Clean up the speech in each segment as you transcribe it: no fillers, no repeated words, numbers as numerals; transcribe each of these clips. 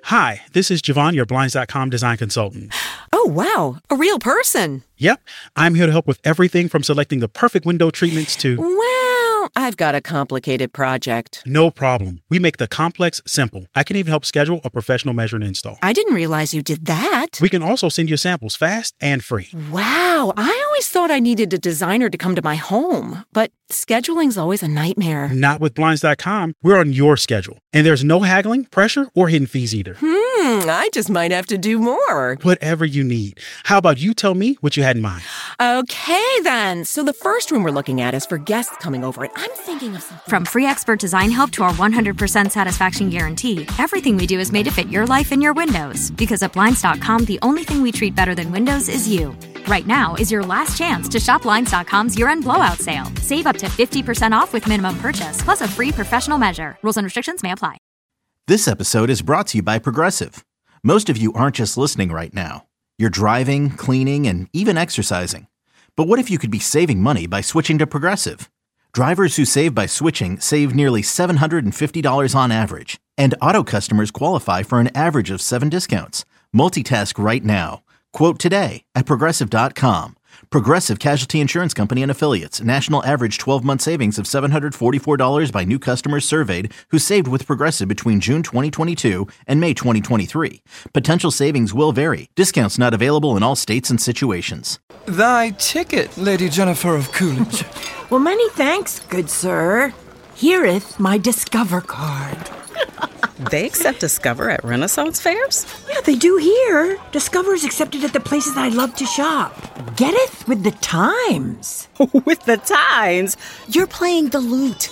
Hi, this is Javon, your Blinds.com design consultant. Oh, wow. A real person. Yep, I'm here to help with everything from selecting the perfect window treatments to... Well, I've got a complicated project. No problem. We make the complex simple. I can even help schedule a professional measure and install. I didn't realize you did that. We can also send you samples fast and free. Wow, I always thought I needed a designer to come to my home, but scheduling's always a nightmare. Not with Blinds.com. We're on your schedule. And there's no haggling, pressure, or hidden fees either. I just might have to do more. Whatever you need. How about you tell me what you had in mind? Okay, then. So the first room we're looking at is for guests coming over, and I'm thinking of something... From free expert design help to our 100% satisfaction guarantee, everything we do is made to fit your life and your windows. Because at Blinds.com, the only thing we treat better than windows is you. Right now is your last chance to shop Blinds.com's year-end blowout sale. Save up to 50% off with minimum purchase, plus a free professional measure. Rules and restrictions may apply. This episode is brought to you by Progressive. Most of you aren't just listening right now. You're driving, cleaning, and even exercising. But what if you could be saving money by switching to Progressive? Drivers who save by switching save nearly $750 on average. And auto customers qualify for an average of 7 discounts. Multitask right now. Quote today at Progressive.com. Progressive Casualty Insurance Company and Affiliates. National average 12-month savings of $744 by new customers surveyed who saved with Progressive between June 2022 and May 2023. Potential savings will vary. Discounts not available in all states and situations. Thy ticket, Lady Jennifer of Coolidge. Well, many thanks, good sir. Hereth my Discover card. They accept Discover at Renaissance fairs? Yeah, they do here. Discover's accepted at the places I love to shop. Getteth with the times. With the times? You're playing the lute.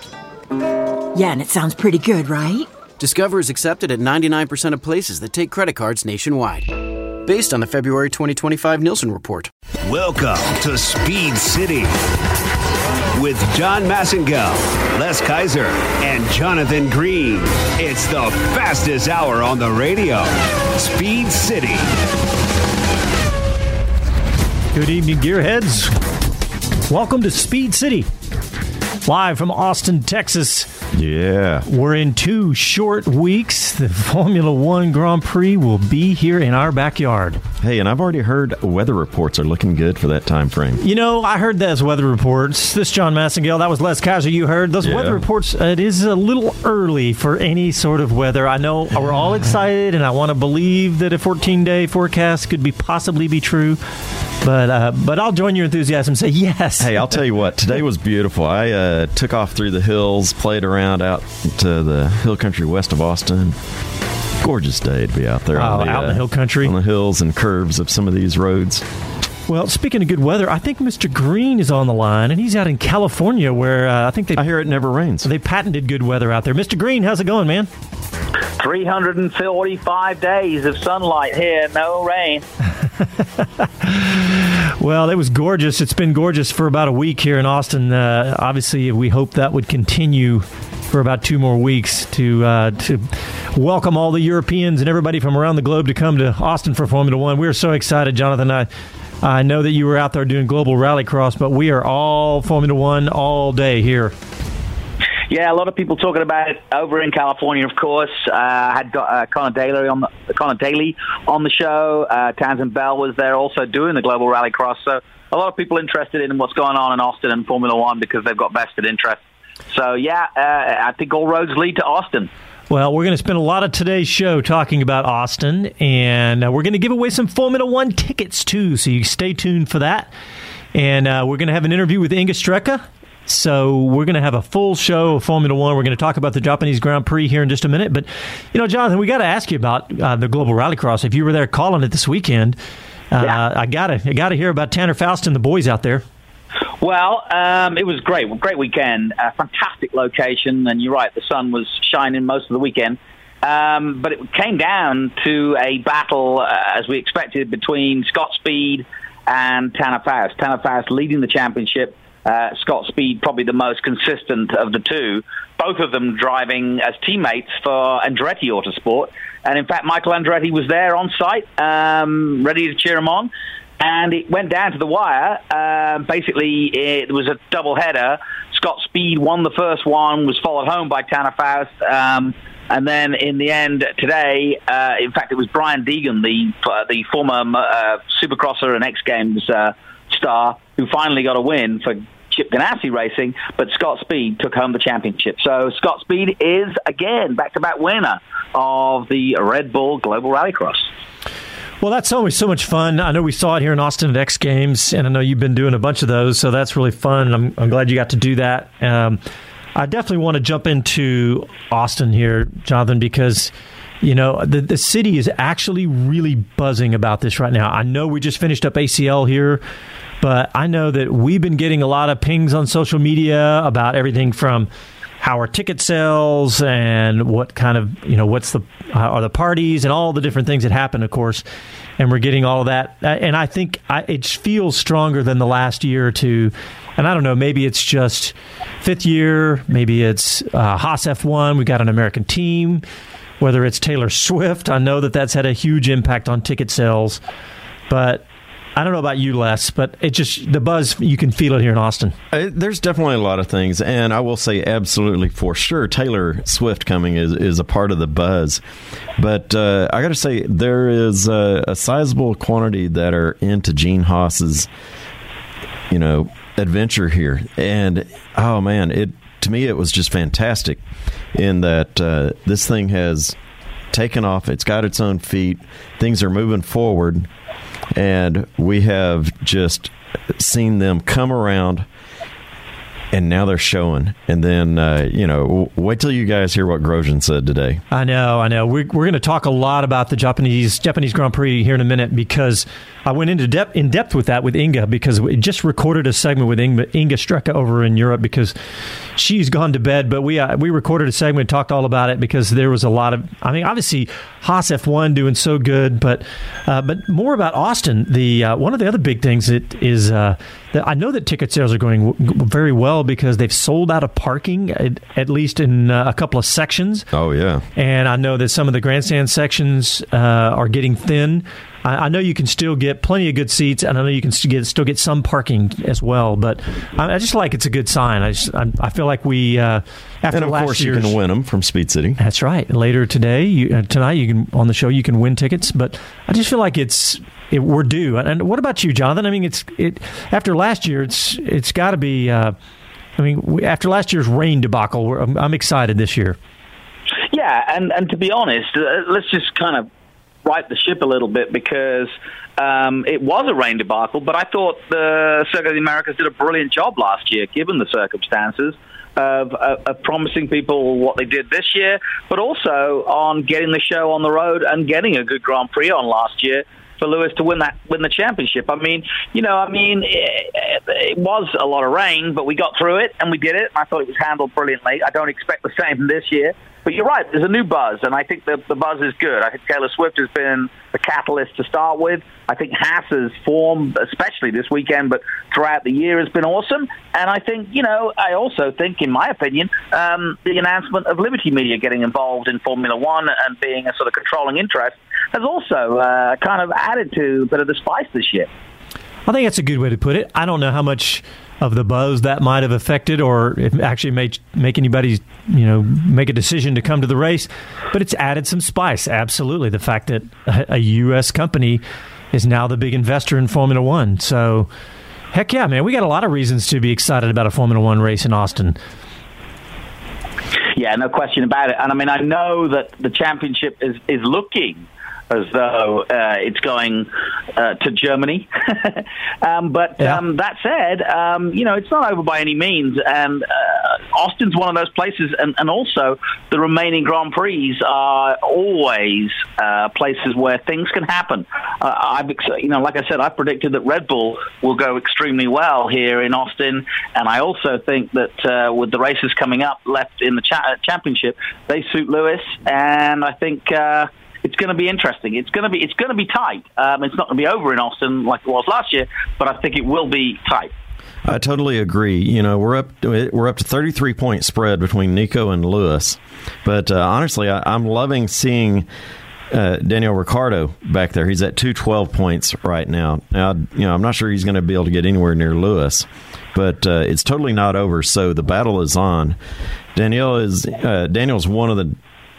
Yeah, and it sounds pretty good, right? Discover is accepted at 99% of places that take credit cards nationwide. Based on the February 2025 Nielsen report. Welcome to Speed City with John Massengel, Les Kaiser, and Jonathan Green. It's the fastest hour on the radio. Speed City. Good evening, gearheads. Welcome to Speed City. Live from Austin, Texas. Yeah. We're in 2 short weeks. The Formula One Grand Prix will be here in our backyard. Hey, and I've already heard weather reports are looking good for that time frame. You know, I heard those weather reports. This John Massengale, that was Les Kaiser you heard. Those weather reports, it is a little early for any sort of weather. I know we're all excited, and I want to believe that a 14-day forecast could possibly be true. But I'll join your enthusiasm and say yes. Hey, I'll tell you what. Today was beautiful. I took off through the hills, played around out to the hill country west of Austin. Gorgeous day to be out there out in the hill country. On the hills and curves of some of these roads. Well, speaking of good weather, I think Mr. Green is on the line, and he's out in California where I hear it never rains. They patented good weather out there. Mr. Green, how's it going, man? 345 days of sunlight here, no rain. Well, it was gorgeous. It's been gorgeous for about a week here in Austin. Obviously, we hope that would continue for about 2 more weeks to welcome all the Europeans and everybody from around the globe to come to Austin for Formula One. We're so excited, Jonathan. I know that you were out there doing Global Rallycross, but we are all Formula One all day here. Yeah, a lot of people talking about it over in California, of course. I had got Connor Daly on the show. Townsend Bell was there also doing the Global Rallycross. So a lot of people interested in what's going on in Austin and Formula One because they've got vested interest. So, yeah, I think all roads lead to Austin. Well, we're going to spend a lot of today's show talking about Austin, and we're going to give away some Formula One tickets, too, so you stay tuned for that. And we're going to have an interview with Inga Strecka. So we're going to have a full show of Formula One. We're going to talk about the Japanese Grand Prix here in just a minute. But, you know, Jonathan, we got to ask you about the Global Rallycross. If you were there calling it this weekend, I got to hear about Tanner Faust and the boys out there. Well, it was great. Great weekend. Fantastic location. And you're right, the sun was shining most of the weekend. But it came down to a battle, as we expected, between Scott Speed and Tanner Faust. Tanner Faust leading the championship. Scott Speed probably the most consistent of the two. Both of them driving as teammates for Andretti Autosport. And in fact, Michael Andretti was there on site, ready to cheer him on. And it went down to the wire. Basically, it was a doubleheader. Scott Speed won the first one, was followed home by Tanner Faust. And then in the end today, in fact, it was Brian Deegan, the former Supercrosser and X Games star, who finally got a win for Chip Ganassi Racing, but Scott Speed took home the championship. So Scott Speed is, again, back-to-back winner of the Red Bull Global Rallycross. Well, that's always so much fun. I know we saw it here in Austin at X Games, and I know you've been doing a bunch of those, so that's really fun. I'm glad you got to do that. I definitely want to jump into Austin here, Jonathan, because the city is actually really buzzing about this right now. I know we just finished up ACL here, but I know that we've been getting a lot of pings on social media about everything from how are ticket sales and what kind of, what's are the parties and all the different things that happen, of course. And we're getting all of that. And I think it feels stronger than the last year or two. And I don't know, maybe it's just fifth year, maybe it's Haas F1, we got an American team, whether it's Taylor Swift. I know that that's had a huge impact on ticket sales. But I don't know about you, Les, but it just, the buzz, you can feel it here in Austin. There's definitely a lot of things, and I will say absolutely for sure Taylor Swift coming is a part of the buzz. But I got to say, there is a sizable quantity that are into Gene Haas's, adventure here. And, oh, man, to me it was just fantastic in that this thing has taken off. It's got its own feet. Things are moving forward. And we have just seen them come around, and now they're showing. And then, wait till you guys hear what Grosjean said today. I know. We're going to talk a lot about the Japanese Grand Prix here in a minute, because I went into depth with that with Inga, because we just recorded a segment with Inga Strecka over in Europe, because she's gone to bed. But we recorded a segment and talked all about it, because there was a lot of, obviously Haas F1 doing so good, but more about Austin. The one of the other big things is that I know that ticket sales are going very well, because they've sold out of parking, at least in a couple of sections. Oh, yeah. And I know that some of the grandstand sections are getting thin. I know you can still get plenty of good seats, and I know you can still get some parking as well. But I just like it's a good sign. I feel like we after and of last course you can win them from Speed City. That's right. Later tonight, you can on the show you can win tickets. But I just feel like we're due. And what about you, Jonathan? After last year, it's got to be. After last year's rain debacle, I'm excited this year. Yeah, and to be honest, let's just kind of right the ship a little bit, because it was a rain debacle, but I thought the Circuit of the Americas did a brilliant job last year, given the circumstances, of promising people what they did this year, but also on getting the show on the road and getting a good Grand Prix on last year for Lewis to win the championship. It was a lot of rain, but we got through it and we did it. I thought it was handled brilliantly. I don't expect the same this year. But you're right, there's a new buzz, and I think the buzz is good. I think Taylor Swift has been the catalyst to start with. I think Haas's form, especially this weekend, but throughout the year, has been awesome. And I think, I also think, in my opinion, the announcement of Liberty Media getting involved in Formula One and being a sort of controlling interest has also kind of added to a bit of the spice this year. I think that's a good way to put it. I don't know how much of the buzz that might have affected, or it actually make anybody, make a decision to come to the race, but it's added some spice. Absolutely. The fact that a U.S. company is now the big investor in Formula One. So, heck yeah, man, we got a lot of reasons to be excited about a Formula One race in Austin. Yeah, no question about it. And I know that the championship is looking as though it's going to Germany. That said, it's not over by any means. And Austin's one of those places, and also the remaining Grand Prix are always places where things can happen. Like I said, I've predicted that Red Bull will go extremely well here in Austin, and I also think that with the races coming up left in the championship, they suit Lewis, and I think it's going to be interesting. It's going to be tight. It's not going to be over in Austin like it was last year, but I think it will be tight. I totally agree. We're up to 33-point spread between Nico and Lewis, but honestly, I'm loving seeing Daniel Ricciardo back there. He's at 212 points right now. Now, I'm not sure he's going to be able to get anywhere near Lewis, but it's totally not over. So the battle is on. Daniel's one of the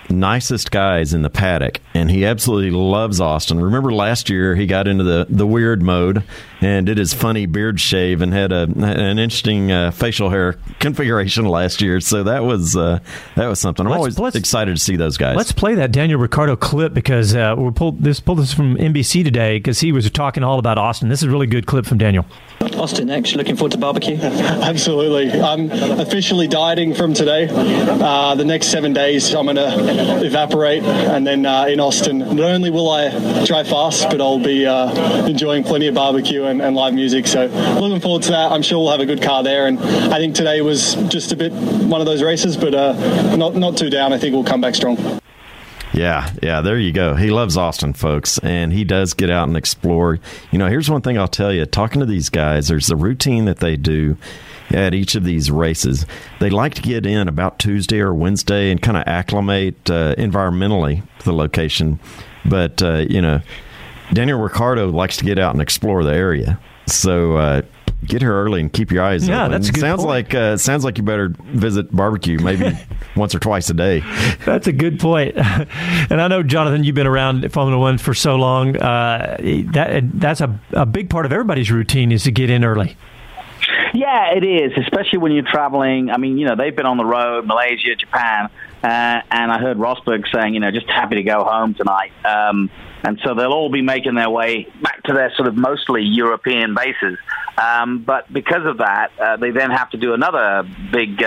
nicest guys in the paddock, and he absolutely loves Austin. Remember last year he got into the weird mode and did his funny beard shave and had an interesting facial hair configuration last year. So that was something. I'm always excited to see those guys. Let's play that Daniel Ricciardo clip because we pulled this from NBC today because he was talking all about Austin. This is a really good clip from Daniel. Austin next. Looking forward to barbecue? Absolutely. I'm officially dieting from today. The next 7 days I'm going to evaporate, and then in Austin, not only will I drive fast, but I'll be enjoying plenty of barbecue and live music. So looking forward to that. I'm sure we'll have a good car there, and I think today was just a bit one of those races, but not too down. I think we'll come back strong. Yeah, there you go. He loves Austin, folks, and he does get out and explore. Here's one thing I'll tell you. Talking to these guys, there's a routine that they do at each of these races. They like to get in about Tuesday or Wednesday and kind of acclimate environmentally to the location. But, Daniel Ricciardo likes to get out and explore the area. So get here early and keep your eyes open. Yeah, that's a good point. Sounds like you better visit barbecue maybe once or twice a day. That's a good point. And I know, Jonathan, you've been around Formula One for so long. That's a big part of everybody's routine is to get in early. Yeah, it is, especially when you're traveling. I mean, they've been on the road, Malaysia, Japan, and I heard Rosberg saying, just happy to go home tonight. And so they'll all be making their way back to their sort of mostly European bases. But because of that, they then have to do another big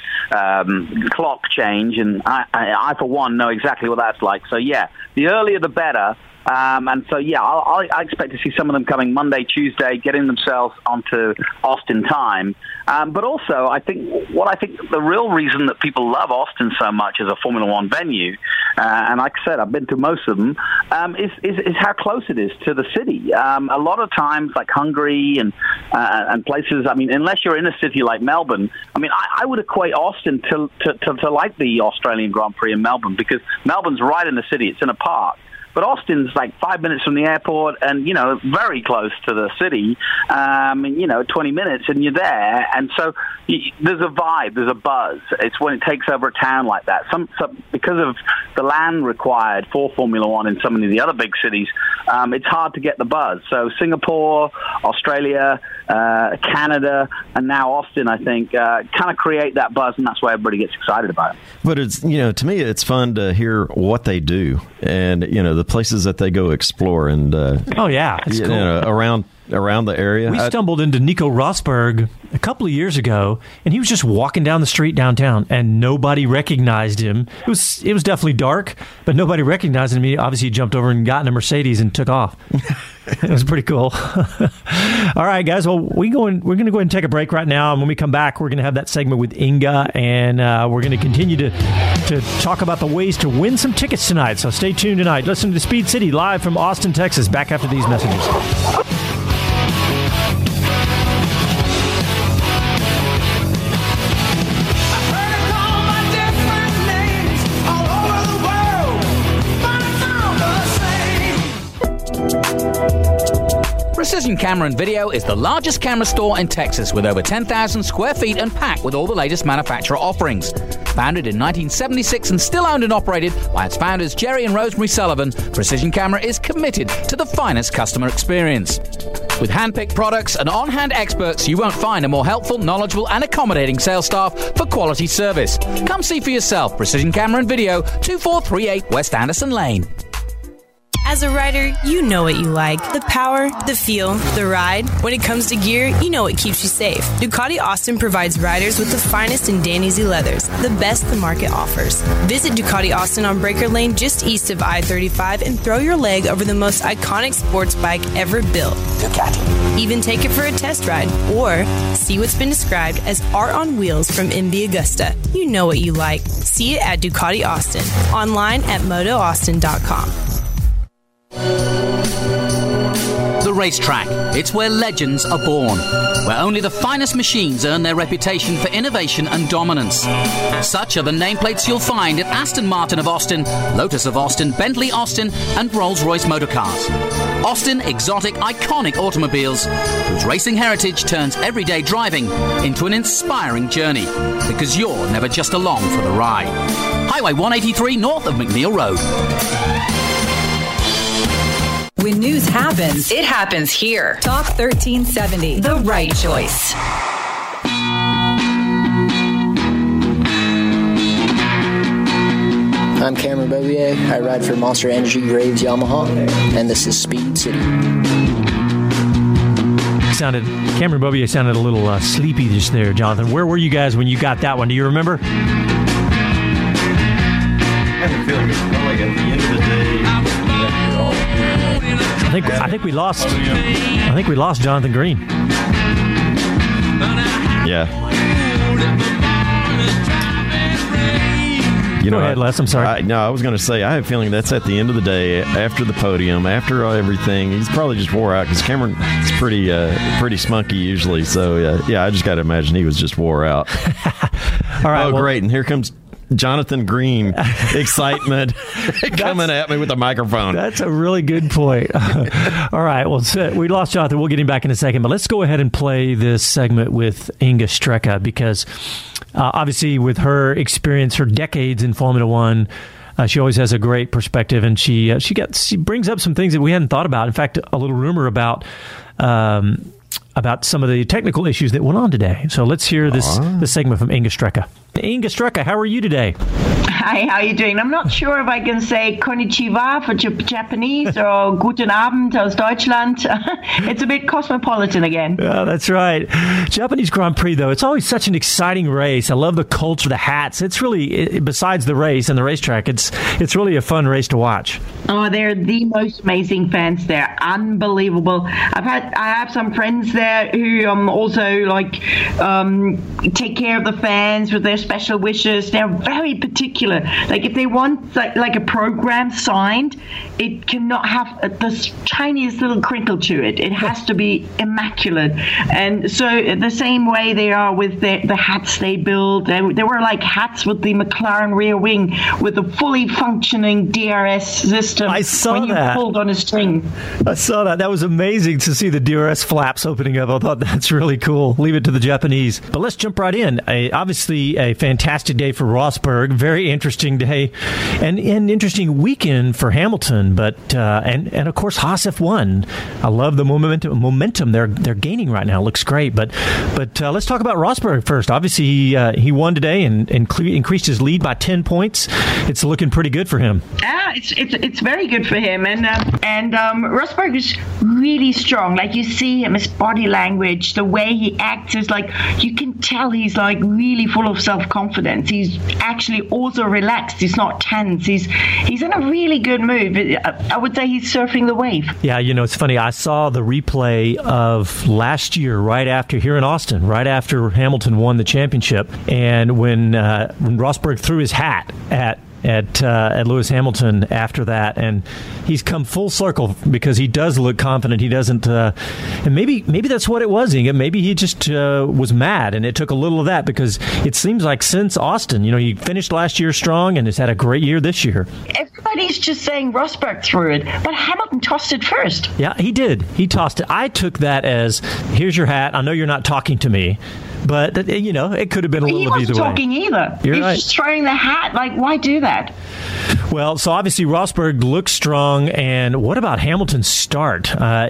clock change, and I, for one, know exactly what that's like. So, yeah, the earlier the better. And so, yeah, I expect to see some of them coming Monday, Tuesday, getting themselves onto Austin time. But also, I think the real reason that people love Austin so much as a Formula One venue, and like I said, I've been to most of them, is how close it is to the city. A lot of times, like Hungary and places, I mean, unless you're in a city like Melbourne, I mean, I would equate Austin to like the Australian Grand Prix in Melbourne, because Melbourne's right in the city. It's in a park. But Austin's like 5 minutes from the airport and, very close to the city, 20 minutes and you're there. And so there's a vibe, there's a buzz. It's when it takes over a town like that. Because of the land required for Formula One in some of the other big cities, it's hard to get the buzz. So Singapore, Australia, Canada, and now Austin, I think, kind of create that buzz, and that's why everybody gets excited about it. But it's, to me, it's fun to hear what they do and, the places that they go explore and, it's cool. Around the area. We stumbled into Nico Rosberg a couple of years ago, and he was just walking down the street downtown, and nobody recognized him. It was definitely dark, but nobody recognized him. He obviously jumped over and got in a Mercedes and took off. It was pretty cool. All right, guys. Well, we're going to go ahead and take a break right now, and when we come back, we're going to have that segment with Inga, and we're going to continue to talk about the ways to win some tickets tonight. So stay tuned tonight. Listen to Speed City live from Austin, Texas. Back after these messages. Precision Camera and Video is the largest camera store in Texas with over 10,000 square feet and packed with all the latest manufacturer offerings. Founded in 1976 and still owned and operated by its founders Jerry and Rosemary Sullivan, Precision Camera is committed to the finest customer experience. With hand-picked products and on-hand experts, you won't find a more helpful, knowledgeable and accommodating sales staff for quality service. Come see for yourself. Precision Camera and Video, 2438 West Anderson Lane. As a rider, you know what you like. The power, the feel, the ride. When it comes to gear, you know what keeps you safe. Ducati Austin provides riders with the finest in Dan Easy leathers, the best the market offers. Visit Ducati Austin on Breaker Lane just east of I-35 and throw your leg over the most iconic sports bike ever built. Ducati. Even take it for a test ride or see what's been described as art on wheels from MV Agusta. You know what you like. See it at Ducati Austin. Online at MotoAustin.com. The racetrack. It's where legends are born, where only the finest machines earn their reputation for innovation and dominance. Such are the nameplates you'll find at Aston Martin of Austin, Lotus of Austin, Bentley Austin, and Rolls-Royce Motorcars. Austin exotic, iconic automobiles whose racing heritage turns everyday driving into an inspiring journey, because you're never just along for the ride. Highway 183 north of McNeil Road. When news happens, it happens here. Talk 1370, the right choice. I'm Cameron Bobier. I ride for Monster Energy Graves Yamaha, and this is Speed City. Cameron Bobier sounded a little sleepy just there, Jonathan. Where were you guys when you got that one? Do you remember? I have a feeling it's probably at the end of the day. I think we lost Jonathan Green. Yeah. Go ahead, Les. I'm sorry. I was going to say, I have a feeling that's at the end of the day, after the podium, after everything. He's probably just wore out because Cameron is pretty spunky usually. So, I just got to imagine he was just wore out. All right. Great. And here comes Jonathan Green excitement coming at me with a microphone. That's a really good point. All right. Well, we lost Jonathan. We'll get him back in a second. But let's go ahead and play this segment with Inga Strecka because obviously with her experience, her decades in Formula One, she always has a great perspective, and she brings up some things that we hadn't thought about. In fact, a little rumor about some of the technical issues that went on today. So let's hear this segment from Inga Strecka. Inga Strecka, how are you today? Hi, how are you doing? I'm not sure if I can say konnichiwa for Japanese or guten Abend aus Deutschland. It's a bit cosmopolitan again. Yeah, that's right. Japanese Grand Prix, though, it's always such an exciting race. I love the culture, the hats. It's really, besides the race and the racetrack, it's really a fun race to watch. Oh, they're the most amazing fans there. Unbelievable. I have some friends there who also take care of the fans with their special wishes. They're very particular. Like if they want like a program signed, it cannot have the tiniest little crinkle to it. It has to be immaculate. And so the same way they are with the hats they build. They were like hats with the McLaren rear wing with a fully functioning DRS system. I saw when you that. pulled on a string. I saw that. That was amazing to see the DRS flaps opening up. I thought that's really cool. Leave it to the Japanese. But let's jump right in. Obviously, a fantastic day for Rosberg. Very interesting day and an interesting weekend for Hamilton. But and of course Haas F1. I love the momentum they're gaining right now. It looks great. But let's talk about Rosberg first. Obviously, he won today and increased his lead by 10 points. It's looking pretty good for him. It's very good for him, and Rosberg is really strong. Like you see him, his body language, the way he acts is like you can tell he's like really full of self-confidence. He's actually also relaxed. He's not tense. He's in a really good mood. I would say he's surfing the wave. Yeah, it's funny. I saw the replay of last year, right after here in Austin, right after Hamilton won the championship, and when Rosberg threw his hat at Lewis Hamilton after that, and he's come full circle because he does look confident. He doesn't, and maybe that's what it was, Inga. Maybe he just was mad, and it took a little of that because it seems like since Austin, he finished last year strong and has had a great year this year. Everybody's just saying Rosberg threw it, but Hamilton tossed it first. Yeah, he did. He tossed it. I took that as, here's your hat. I know you're not talking to me. But, it could have been a little of either way. He wasn't talking either. You're He's right. just throwing the hat. Like, why do that? Well, so obviously Rosberg looks strong. And what about Hamilton's start?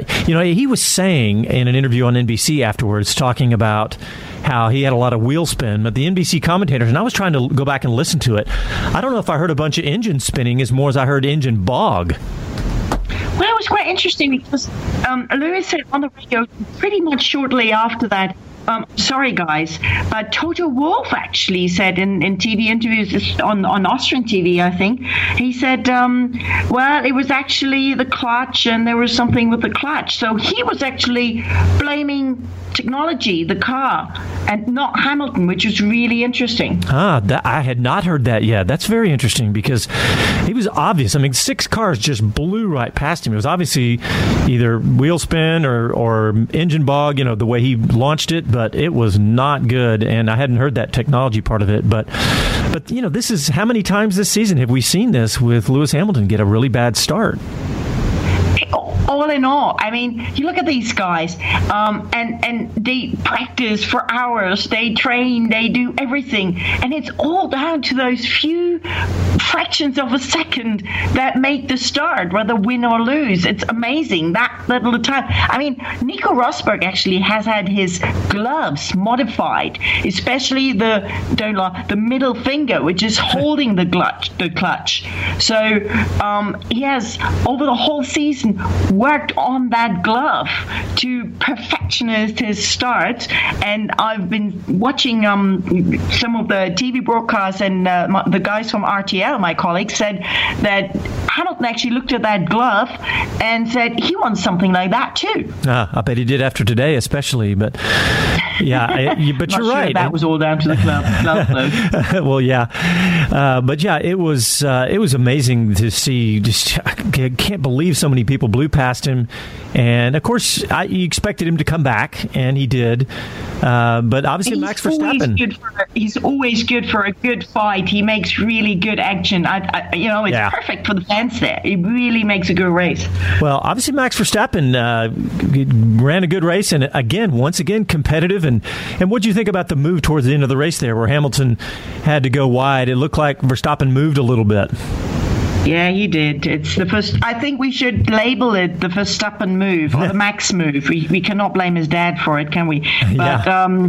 He was saying in an interview on NBC afterwards, talking about how he had a lot of wheel spin. But the NBC commentators, and I was trying to go back and listen to it, I don't know if I heard a bunch of engine spinning as more as I heard engine bog. Well, it was quite interesting because Lewis said on the radio pretty much shortly after that, sorry, guys, but Toto Wolff actually said in TV interviews on Austrian TV, I think, he said, well, it was actually the clutch and there was something with the clutch. So he was actually blaming technology, the car, and not Hamilton, which was really interesting. I had not heard that yet. That's very interesting because it was obvious. I mean, 6 cars just blew right past him. It was obviously either wheel spin or engine bog, the way he launched it, but it was not good, and I hadn't heard that technology part of it. But this is how many times this season have we seen this with Lewis Hamilton get a really bad start? all in all, I mean, you look at these guys, and they practice for hours, they train, they do everything, and it's all down to those few fractions of a second that make the start, whether win or lose. It's amazing, that little time. I mean, Nico Rosberg actually has had his gloves modified, especially the middle finger, which is holding the clutch. So he has, over the whole season, worked on that glove to perfectionist his start. And I've been watching some of the TV broadcasts, and the guys from RTL, my colleagues, said that Hamilton actually looked at that glove and said he wants something like that too. I bet he did after today, especially. But yeah, but you're right. That was all down to the glove though. Well, yeah, but yeah, it was amazing to see. Just I can't believe so many people blew past him, and of course, you expected him to come back, and he did. But obviously, Max Verstappen. He's always good for a good fight. He makes really good action. It's perfect for the fans there. It really makes a good race. Well, obviously, Max Verstappen ran a good race, and once again, competitive. And what do you think about the move towards the end of the race there, where Hamilton had to go wide? It looked like Verstappen moved a little bit. Yeah, he did. It's the first. I think we should label it the Verstappen move or the Max move. We cannot blame his dad for it, can we? But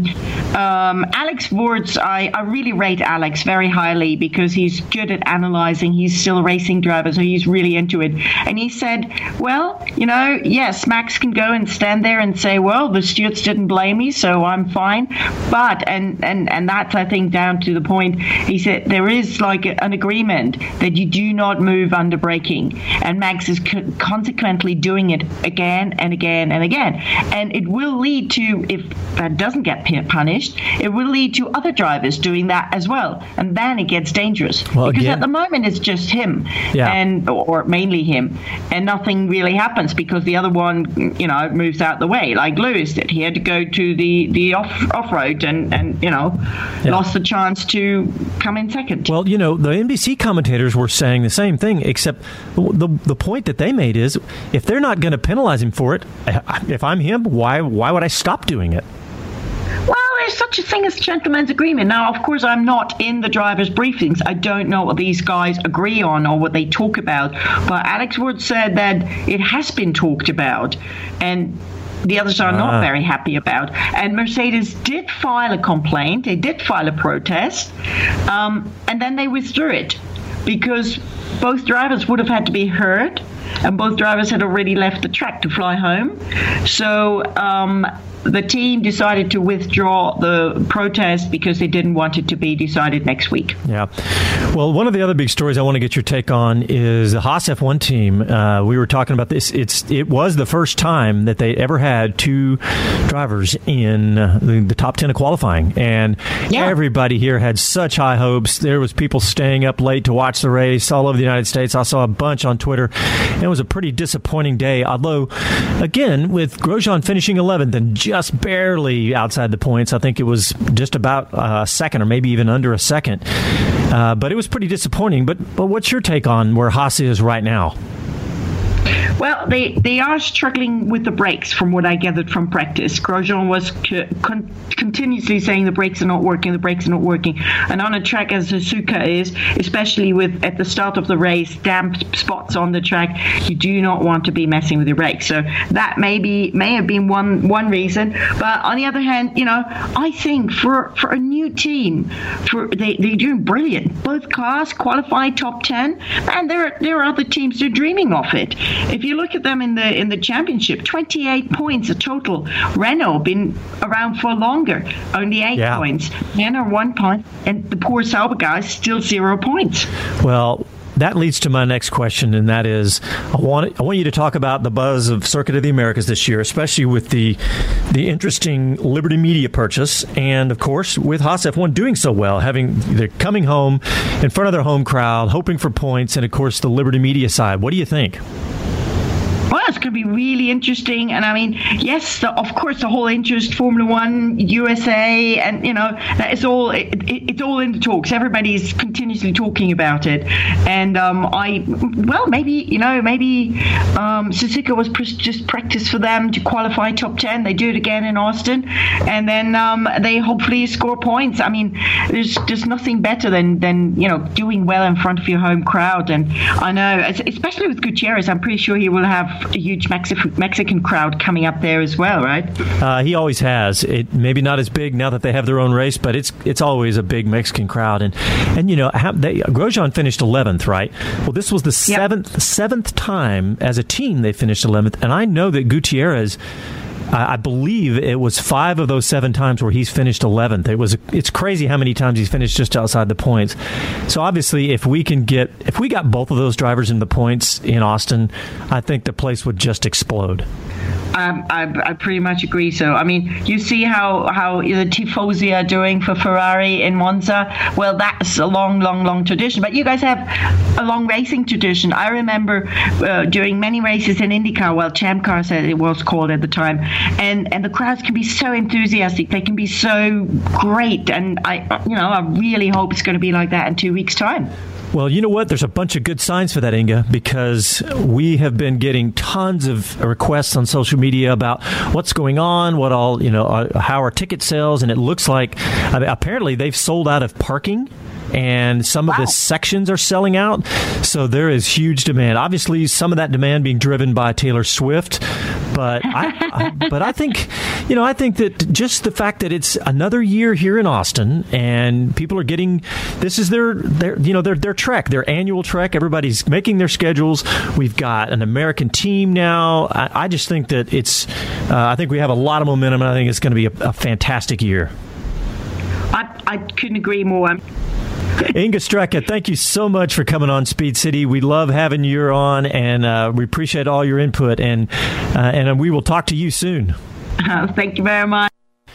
Alex Wurz, I really rate Alex very highly because he's good at analyzing. He's still a racing driver, so he's really into it. And he said, well, yes, Max can go and stand there and say, well, the stewards didn't blame me, so I'm fine. But, and that's, I think, down to the point, he said there is like an agreement that you do not move under braking, and Max is consequently doing it again and again and again, and it will lead to, if that doesn't get punished, it will lead to other drivers doing that as well, and then it gets dangerous because at the moment it's just him or mainly him, and nothing really happens because the other one moves out the way, like Lewis did. He had to go to the off-road and lost the chance to come in second. Well, the NBC commentators were saying the same thing, except the point that they made is, if they're not going to penalize him for it, if I'm him, why would I stop doing it? Well, there's such a thing as gentleman's agreement. Now, of course, I'm not in the drivers' briefings. I don't know what these guys agree on or what they talk about. But Alex Wood said that it has been talked about, and the others are not very happy about. And Mercedes did file a complaint. They did file a protest, and then they withdrew it because both drivers would have had to be heard, and both drivers had already left the track to fly home. So the team decided to withdraw the protest because they didn't want it to be decided next week. Yeah. Well, one of the other big stories I want to get your take on is the Haas F1 team. We were talking about this. It was the first time that they ever had two drivers in the top 10 of qualifying. And everybody here had such high hopes. There was people staying up late to watch the race all over the United States. I saw a bunch on Twitter. And it was a pretty disappointing day. Although, again, with Grosjean finishing 11th and just barely outside the points. I think it was just about a second or maybe even under a second. But it was pretty disappointing. But what's your take on where Haas is right now? Well, they are struggling with the brakes, from what I gathered from practice. Grosjean was continuously saying the brakes are not working, And on a track as Suzuka is, especially with at the start of the race, damp spots on the track, you do not want to be messing with your brakes. So that may have been one reason. But on the other hand, I think for a new team, they're doing brilliant. Both cars qualified top 10, and there are other teams that are dreaming of it. If you look at them in the championship, 28 points a total. Renault been around for longer, only 8 points. Renault 1 point, and the poor Sauber guys still 0 points. Well, that leads to my next question, and that is, I want you to talk about the buzz of Circuit of the Americas this year, especially with the interesting Liberty Media purchase, and of course with Haas F1 doing so well, they're coming home in front of their home crowd, hoping for points, and of course the Liberty Media side. What do you think? Well, it's going to be really interesting. And I mean, yes, of course, the whole interest, Formula One, USA, and that is all. It's all in the talks. Everybody's continuously talking about it. And maybe Suzuka was just practice for them to qualify top 10. They do it again in Austin, and then they hopefully score points. I mean, there's nothing better than doing well in front of your home crowd. And I know, especially with Gutierrez, I'm pretty sure he will have a huge Mexican crowd coming up there as well, right? He always has. It maybe not as big now that they have their own race, but it's always a big Mexican crowd. And Grosjean finished 11th, right? Well, this was the seventh time as a team they finished 11th, and I know that Gutierrez, I believe it was 5 of those 7 times where he's finished 11th. It's crazy how many times he's finished just outside the points. So obviously, if we got both of those drivers in the points in Austin, I think the place would just explode. I pretty much agree. So, I mean, you see how the Tifosi are doing for Ferrari in Monza. Well, that's a long tradition. But you guys have a long racing tradition. I remember doing many races in IndyCar, well, Champ Car as it was called at the time, and the crowds can be so enthusiastic. They can be so great, and I really hope it's going to be like that in 2 weeks' time. Well, you know what? There's a bunch of good signs for that, Inga, because we have been getting tons of requests on social media about what's going on, how our ticket sales, and it looks like apparently they've sold out of parking. And some of the sections are selling out, so there is huge demand. Obviously, some of that demand being driven by Taylor Swift, but I think that just the fact that it's another year here in Austin and people are getting this is their trek, their annual trek. Everybody's making their schedules. We've got an American team now. I just think that I think we have a lot of momentum, and I think it's going to be a fantastic year. I couldn't agree more. Inga Strecka, thank you so much for coming on Speed City. We love having you on, and we appreciate all your input, and we will talk to you soon. Thank you very much.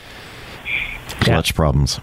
Clutch problems.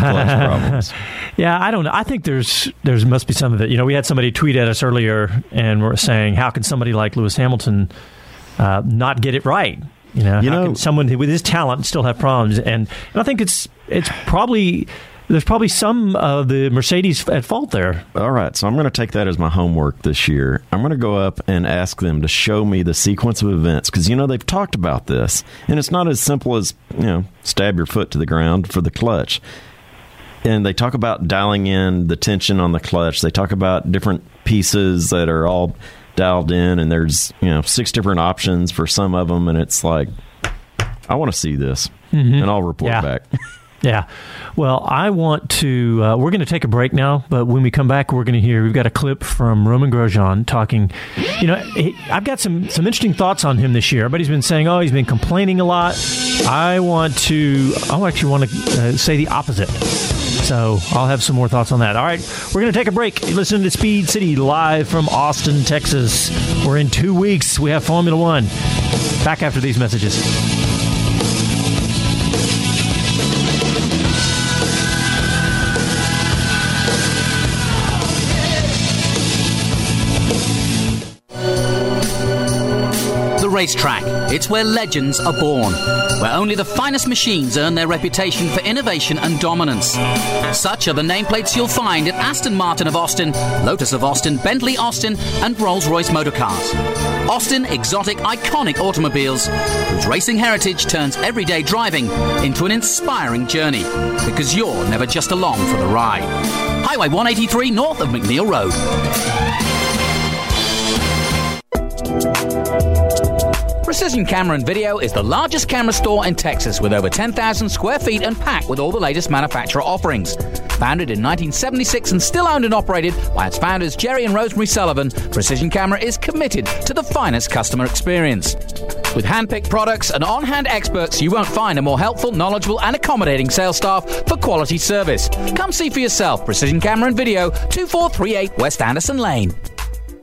Yeah, I don't know. I think there must be some of it. We had somebody tweet at us earlier, and we're saying, how can somebody like Lewis Hamilton not get it right? How can someone with his talent still have problems? And I think it's probably... There's probably some of the Mercedes at fault there. All right, so I'm going to take that as my homework this year. I'm going to go up and ask them to show me the sequence of events, because, they've talked about this, and it's not as simple as, stab your foot to the ground for the clutch. And they talk about dialing in the tension on the clutch. They talk about different pieces that are all dialed in, and there's, 6 different options for some of them, and it's like, I want to see this, and I'll report back. Yeah. Well, I want to, we're going to take a break now, but when we come back, we've got a clip from Romain Grosjean talking, I've got some interesting thoughts on him this year. Everybody's been saying, he's been complaining a lot. I actually want to say the opposite. So I'll have some more thoughts on that. All right, we're going to take a break. You're listening to Speed City live from Austin, Texas. We're in 2 weeks. We have Formula One. Back after these messages. Racetrack. It's where legends are born, where only the finest machines earn their reputation for innovation and dominance. Such are the nameplates you'll find at Aston Martin of Austin, Lotus of Austin, Bentley Austin, and Rolls-Royce Motor Cars. Austin exotic, iconic automobiles whose racing heritage turns everyday driving into an inspiring journey, because you're never just along for the ride. Highway 183 north of McNeil Road. Precision Camera and Video is the largest camera store in Texas with over 10,000 square feet and packed with all the latest manufacturer offerings. Founded in 1976 and still owned and operated by its founders Jerry and Rosemary Sullivan, Precision Camera is committed to the finest customer experience. With hand-picked products and on-hand experts, you won't find a more helpful, knowledgeable and accommodating sales staff for quality service. Come see for yourself. Precision Camera and Video, 2438 West Anderson Lane.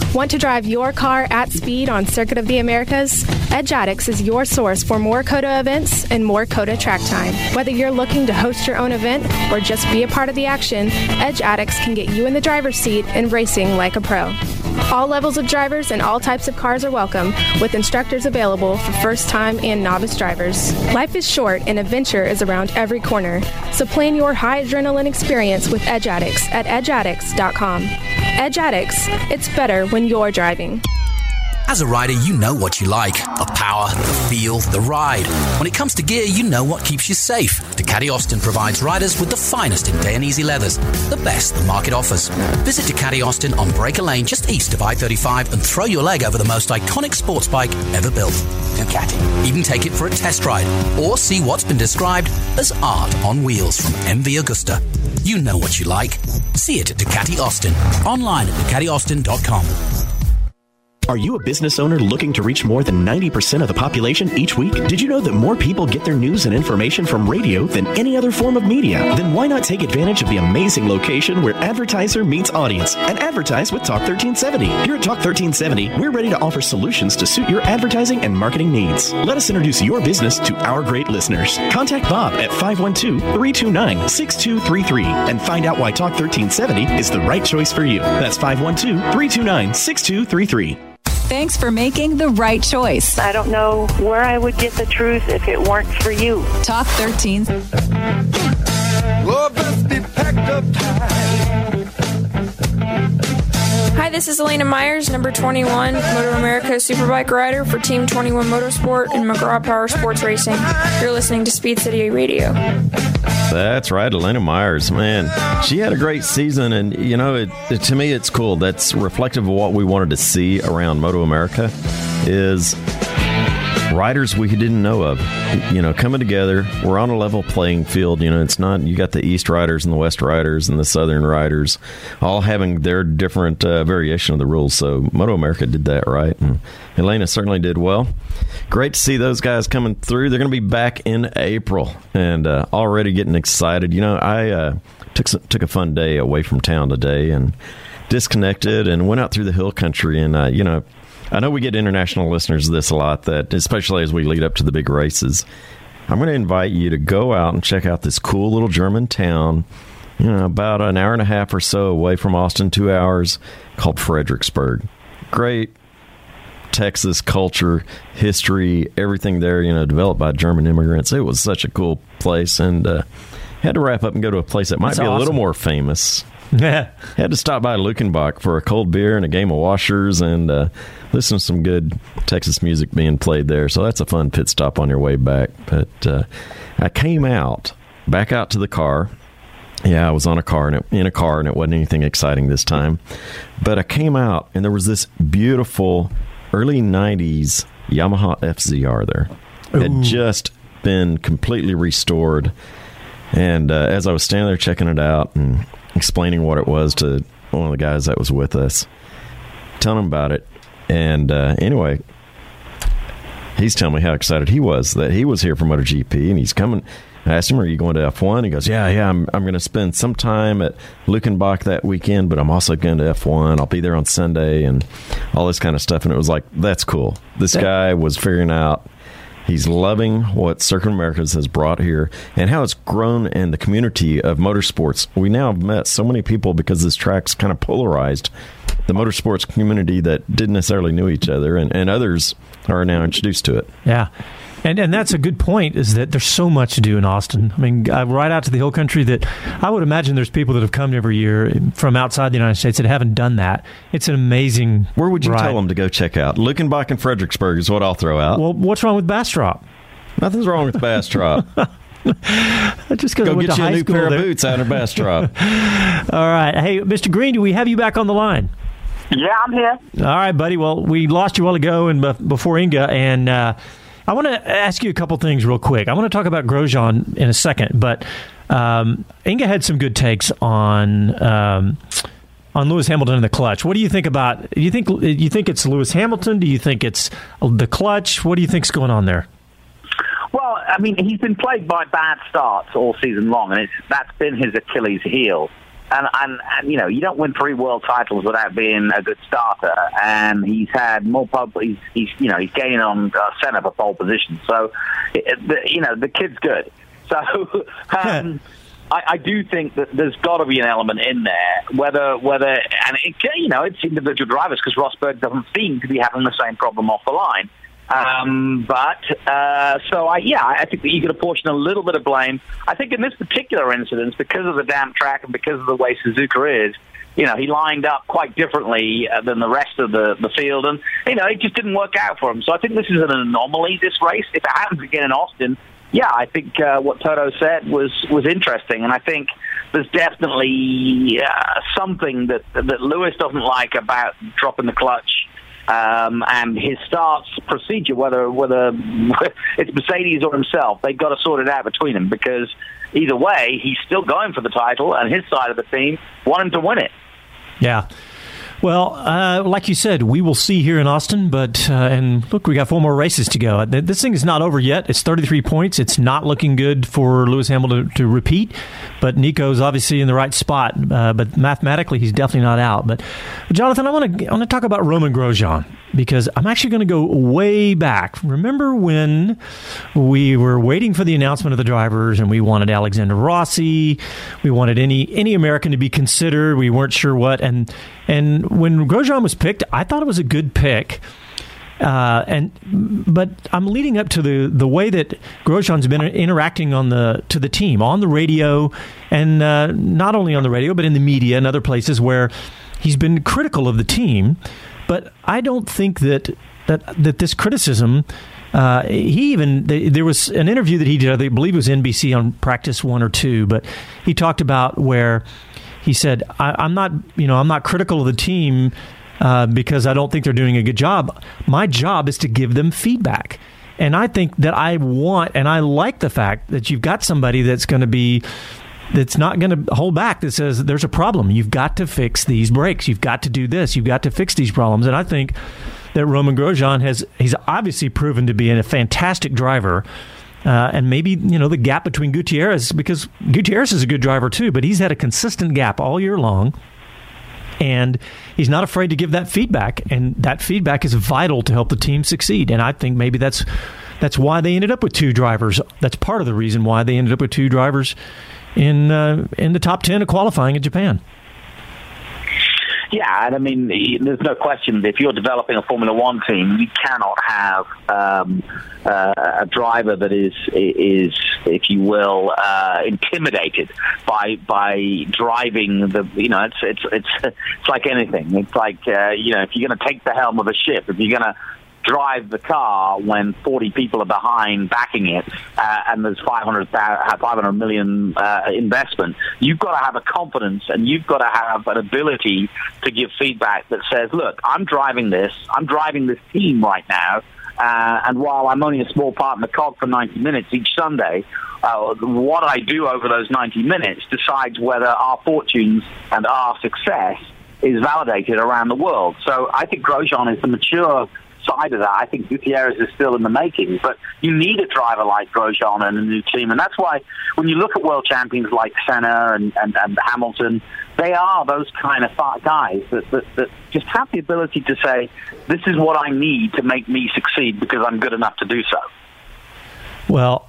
Want to drive your car at speed on Circuit of the Americas? Edge Addicts is your source for more COTA events and more COTA track time. Whether you're looking to host your own event or just be a part of the action, Edge Addicts can get you in the driver's seat and racing like a pro. All levels of drivers and all types of cars are welcome, with instructors available for first-time and novice drivers. Life is short and adventure is around every corner, so plan your high adrenaline experience with Edge Addicts at edgeaddicts.com. Edge Addicts, it's better when you're driving. As a rider, you know what you like. The power, the feel, the ride. When it comes to gear, you know what keeps you safe. Ducati Austin provides riders with the finest in Dainese leathers, the best the market offers. Visit Ducati Austin on Breaker Lane just east of I-35 and throw your leg over the most iconic sports bike ever built. Ducati. Even take it for a test ride or see what's been described as art on wheels from MV Agusta. You know what you like. See it at Ducati Austin. Online at DucatiAustin.com. Are you a business owner looking to reach more than 90% of the population each week? Did you know that more people get their news and information from radio than any other form of media? Then why not take advantage of the amazing location where advertiser meets audience and advertise with Talk 1370? Here at Talk 1370, we're ready to offer solutions to suit your advertising and marketing needs. Let us introduce your business to our great listeners. Contact Bob at 512-329-6233 and find out why Talk 1370 is the right choice for you. That's 512-329-6233. Thanks for making the right choice. I don't know where I would get the truth if it weren't for you. Talk 13. Hi, this is Elena Myers, number 21, Moto America Superbike rider for Team 21 Motorsport and McGraw Power Sports Racing. You're listening to Speed City Radio. That's right, Elena Myers, man. She had a great season, and, you know, to me it's cool. That's reflective of what we wanted to see around Moto America is riders we didn't know of, you know, coming together. We're on a level playing field. You know, it's not, you got the East riders and the West riders and the Southern riders all having their different variation of the rules. So Moto America did that right. And Elena certainly did well. Great to see those guys coming through. They're going to be back in April and already getting excited. You know, I took a fun day away from town today and disconnected and went out through the hill country. And, you know, I know we get international listeners of this a lot, that especially as we lead up to the big races. I'm going to invite you to go out and check out this cool little German town, you know, about an hour and a half or so away from Austin, 2 hours, called Fredericksburg. Great Texas culture, history, everything there, you know, developed by German immigrants. It was such a cool place, and had to wrap up and go to a place that might be a little more famous. Yeah. Had to stop by Lukenbach for a cold beer and a game of washers and listen to some good Texas music being played there. So that's a fun pit stop on your way back. But I came back out to the car. Yeah, I was in a car, and it wasn't anything exciting this time. But I came out, and there was this beautiful early 90s Yamaha FZR there. It had just been completely restored. And as I was standing there checking it out and explaining what it was to one of the guys that was with us, telling him about it. And anyway, he's telling me how excited he was that he was here for MotoGP, and he's coming. I asked him, are you going to F1? He goes, yeah, I'm going to spend some time at Lukenbach that weekend, but I'm also going to F1. I'll be there on Sunday and all this kind of stuff. And it was like, that's cool. This guy was figuring out. He's loving what Circuit Americas has brought here and how it's grown in the community of motorsports. We now have met so many people because this track's kind of polarized the motorsports community that didn't necessarily know each other, and others are now introduced to it. Yeah. And that's a good point, is that there's so much to do in Austin. I mean, right out to the hill country, that I would imagine there's people that have come every year from outside the United States that haven't done that. It's an amazing Where would you ride. tell them to go check out? Lukenbach and Fredericksburg is what I'll throw out. Well, what's wrong with Bastrop? Nothing's wrong with Bastrop. Just go get you a new pair of boots out of Bastrop. All right. Hey, Mr. Green, do we have you back on the line? Yeah, I'm here. All right, buddy. Well, we lost you a while ago and before Inga, and I want to ask you a couple things real quick. I want to talk about Grosjean in a second, but Inga had some good takes on Lewis Hamilton and the clutch. What do you think about? You think it's Lewis Hamilton? Do you think it's the clutch? What do you think's going on there? Well, I mean, he's been plagued by bad starts all season long, and that's been his Achilles heel. And you know, you don't win 3 world titles without being a good starter. And he's had more he's gaining on Senna for pole position. So, you know, the kid's good. So, I do think that there's got to be an element in there, it's individual drivers, because Rosberg doesn't seem to be having the same problem off the line. I think that you could apportion a little bit of blame. I think in this particular incident, because of the damp track and because of the way Suzuka is, you know, he lined up quite differently than the rest of the field, and, you know, it just didn't work out for him. So I think this is an anomaly, this race. If it happens again in Austin, I think what Toto said was interesting, and I think there's definitely something that Lewis doesn't like about dropping the clutch and his starts procedure, whether it's Mercedes or himself. They've got to sort it out between them, because either way, he's still going for the title, and his side of the team want him to win it. Yeah. Well, like you said, we will see here in Austin, but and look, we got 4 more races to go. This thing is not over yet. It's 33 points. It's not looking good for Lewis Hamilton to repeat, but Nico's obviously in the right spot. But mathematically, he's definitely not out. But Jonathan, I want to talk about Romain Grosjean, because I'm actually going to go way back. Remember when we were waiting for the announcement of the drivers, and we wanted Alexander Rossi, we wanted any American to be considered. We weren't sure what, and when Grosjean was picked, I thought it was a good pick. But I'm leading up to the way that Grosjean's been interacting to the team on the radio, and not only on the radio, but in the media and other places where he's been critical of the team. But I don't think that this criticism. There was an interview that he did, I believe it was NBC on Practice 1 or 2, but he talked about where he said, I'm not critical of the team because I don't think they're doing a good job. My job is to give them feedback. And I think that I like the fact that you've got somebody that's not going to hold back, that says there's a problem. You've got to fix these brakes. You've got to do this. You've got to fix these problems. And I think that Romain Grosjean he's obviously proven to be a fantastic driver. And maybe, the gap between Gutierrez, because Gutierrez is a good driver too, but he's had a consistent gap all year long. And he's not afraid to give that feedback. And that feedback is vital to help the team succeed. And I think maybe that's why they ended up with 2 drivers. That's part of the reason why they ended up with 2 drivers in the top 10 of qualifying in Japan. Yeah, and I mean, there's no question that if you're developing a Formula One team, you cannot have a driver that is, if you will, intimidated by driving the. It's like anything. It's like if you're going to take the helm of a ship, if you're going to drive the car when 40 people are behind backing it, and there's 500 million investment, you've got to have a confidence, and you've got to have an ability to give feedback that says, look, I'm driving this team right now, and while I'm only a small part in the cog for 90 minutes each Sunday, what I do over those 90 minutes decides whether our fortunes and our success is validated around the world. So I think Grosjean is the mature side of that. I think Gutierrez is still in the making, but you need a driver like Grosjean and a new team, and that's why when you look at world champions like Senna and Hamilton, they are those kind of guys that just have the ability to say, this is what I need to make me succeed because I'm good enough to do so. Well,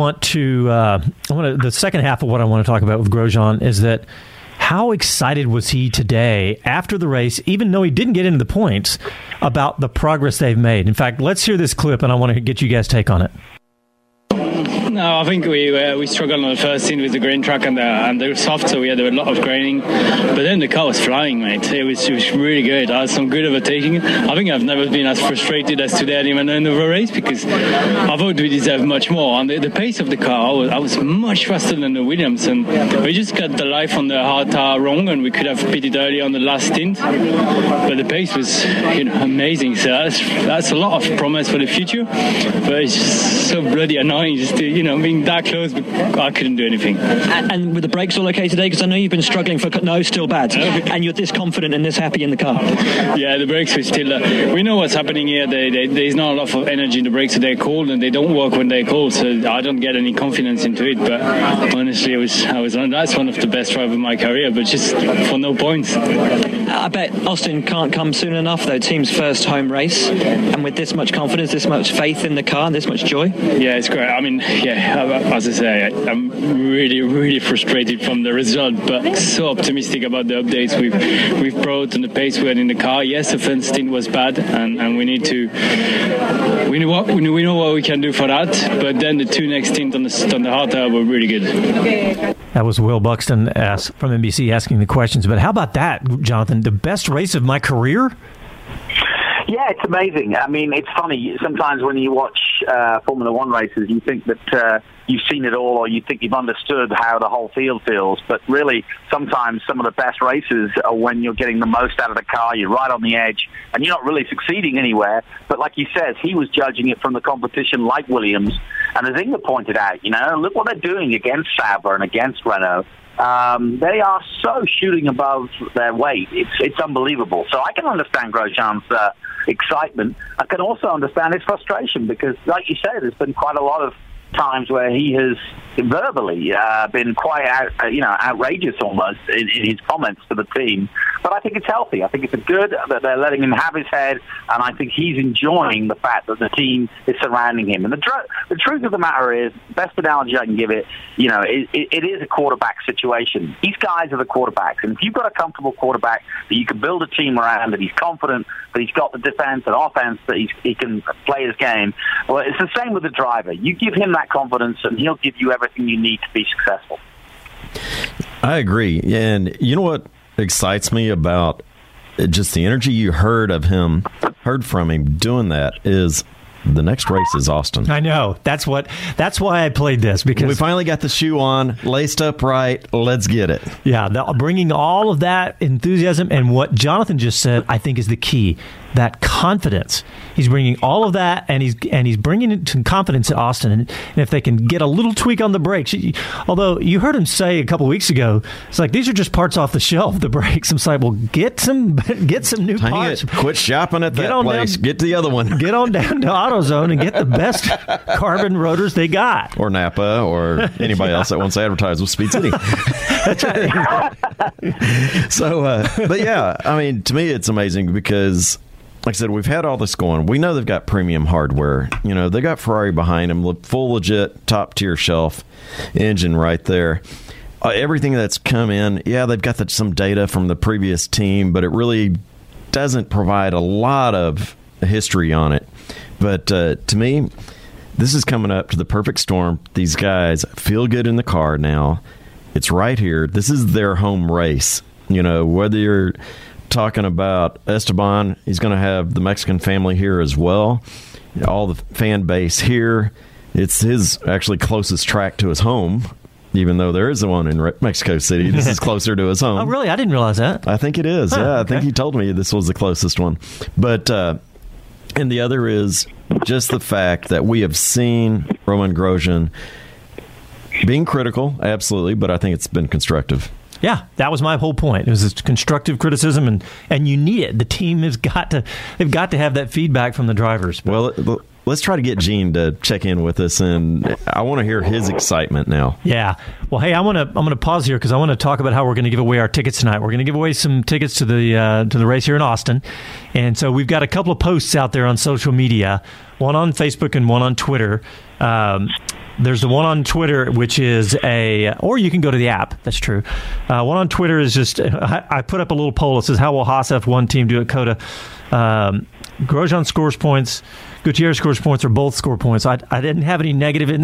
the second half of what I want to talk about with Grosjean is that how excited was he today after the race, even though he didn't get into the points, about the progress they've made? In fact, let's hear this clip, and I want to get you guys' take on it. No, I think we struggled on the first scene with the green track and the soft, so we had a lot of graining. But then the car was flying, mate. It was really good. I had some good overtaking. I think I've never been as frustrated as today at even end of a race, because I thought we deserved much more. And the pace of the car, I was much faster than the Williams, and we just got the life on the hard tire wrong, and we could have pitted early on the last stint. But the pace was amazing. So that's a lot of promise for the future. But it's just so bloody annoying just to being that close, but I couldn't do anything. And with the brakes all okay today? Because I know you've been struggling for... No, still bad. And you're this confident and this happy in the car. Yeah, the brakes were still... we know what's happening here. There's not a lot of energy in the brakes, so they're cold, and they don't work when they're cold, so I don't get any confidence into it. But honestly, that's one of the best drivers of my career, but just for no points. I bet Austin can't come soon enough, though. Team's first home race, and with this much confidence, this much faith in the car, and this much joy. Yeah, it's great. I mean, as I say, I'm really, really frustrated from the result, but so optimistic about the updates we've brought and the pace we had in the car. Yes, the first stint was bad, and we need to. We know what we can do for that, but then the two next stints on the hard tire were really good. That was Will Buxton from NBC asking the questions. But how about that, Jonathan? The best race of my career? Yeah, it's amazing. I mean, it's funny. Sometimes when you watch Formula One races, you think that you've seen it all, or you think you've understood how the whole field feels. But really, sometimes some of the best races are when you're getting the most out of the car, you're right on the edge, and you're not really succeeding anywhere. But like he says, he was judging it from the competition like Williams. And as Inga pointed out, look what they're doing against Sauber and against Renault. They are so shooting above their weight. It's unbelievable. So I can understand Grosjean's excitement. I can also understand his frustration because, like you said, there's been quite a lot of times where he has verbally been quite outrageous almost in his comments to the team. But I think it's healthy. I think it's good that they're letting him have his head, and I think he's enjoying the fact that the team is surrounding him. And the truth of the matter is, best analogy I can give it, it is a quarterback situation. These guys are the quarterbacks, and if you've got a comfortable quarterback that you can build a team around, that he's confident, that he's got the defense and offense, that he can play his game, well, it's the same with the driver. You give him that confidence, and he'll give you everything you need to be successful. I agree. And you know what excites me about just the energy you heard from him doing that is the next race is Austin. I know. That's why I played this, because we finally got the shoe on, laced up right. Let's get it. Yeah, bringing all of that enthusiasm and what Jonathan just said, I think is the key. That confidence. He's bringing all of that, and he's bringing it to confidence to Austin. And if they can get a little tweak on the brakes, although you heard him say a couple weeks ago, it's like these are just parts off the shelf. The brakes. I'm like, well, get some new parts. Quit shopping at that place. Get to the other one. Get on down to AutoZone and get the best carbon rotors they got, or Napa, or anybody else that wants to advertise with Speed City. That's right. So, but yeah, I mean, to me, it's amazing because, like I said, we've had all this going. We know they've got premium hardware. They got Ferrari behind them, full legit top-tier shelf engine right there. Everything that's come in, yeah, they've got some data from the previous team, but it really doesn't provide a lot of history on it. But to me, this is coming up to the perfect storm. These guys feel good in the car now. It's right here. This is their home race. Whether you're talking about Esteban, he's going to have the Mexican family here as well. All the fan base here. It's his actually closest track to his home, even though there is one in Mexico City. This is closer to his home. Oh, really? I didn't realize that. I think it is. Yeah, okay. I think he told me this was the closest one. But and the other is just the fact that we have seen Romain Grosjean being critical, absolutely, but I think it's been constructive. Yeah, that was my whole point. It was constructive criticism, and you need it. The team they've got to have that feedback from the drivers. Well, let's try to get Gene to check in with us, and I want to hear his excitement now. Yeah. Well, hey, I'm gonna pause here because I want to talk about how we're going to give away our tickets tonight. We're going to give away some tickets to the race here in Austin, and so we've got a couple of posts out there on social media, one on Facebook and one on Twitter. There's the one on Twitter, which is or you can go to the app. That's true. One on Twitter is just, I put up a little poll. It says, how will Haas F1 team do at COTA? Grosjean scores points, Gutierrez scores points, or both score points. I didn't have any negative in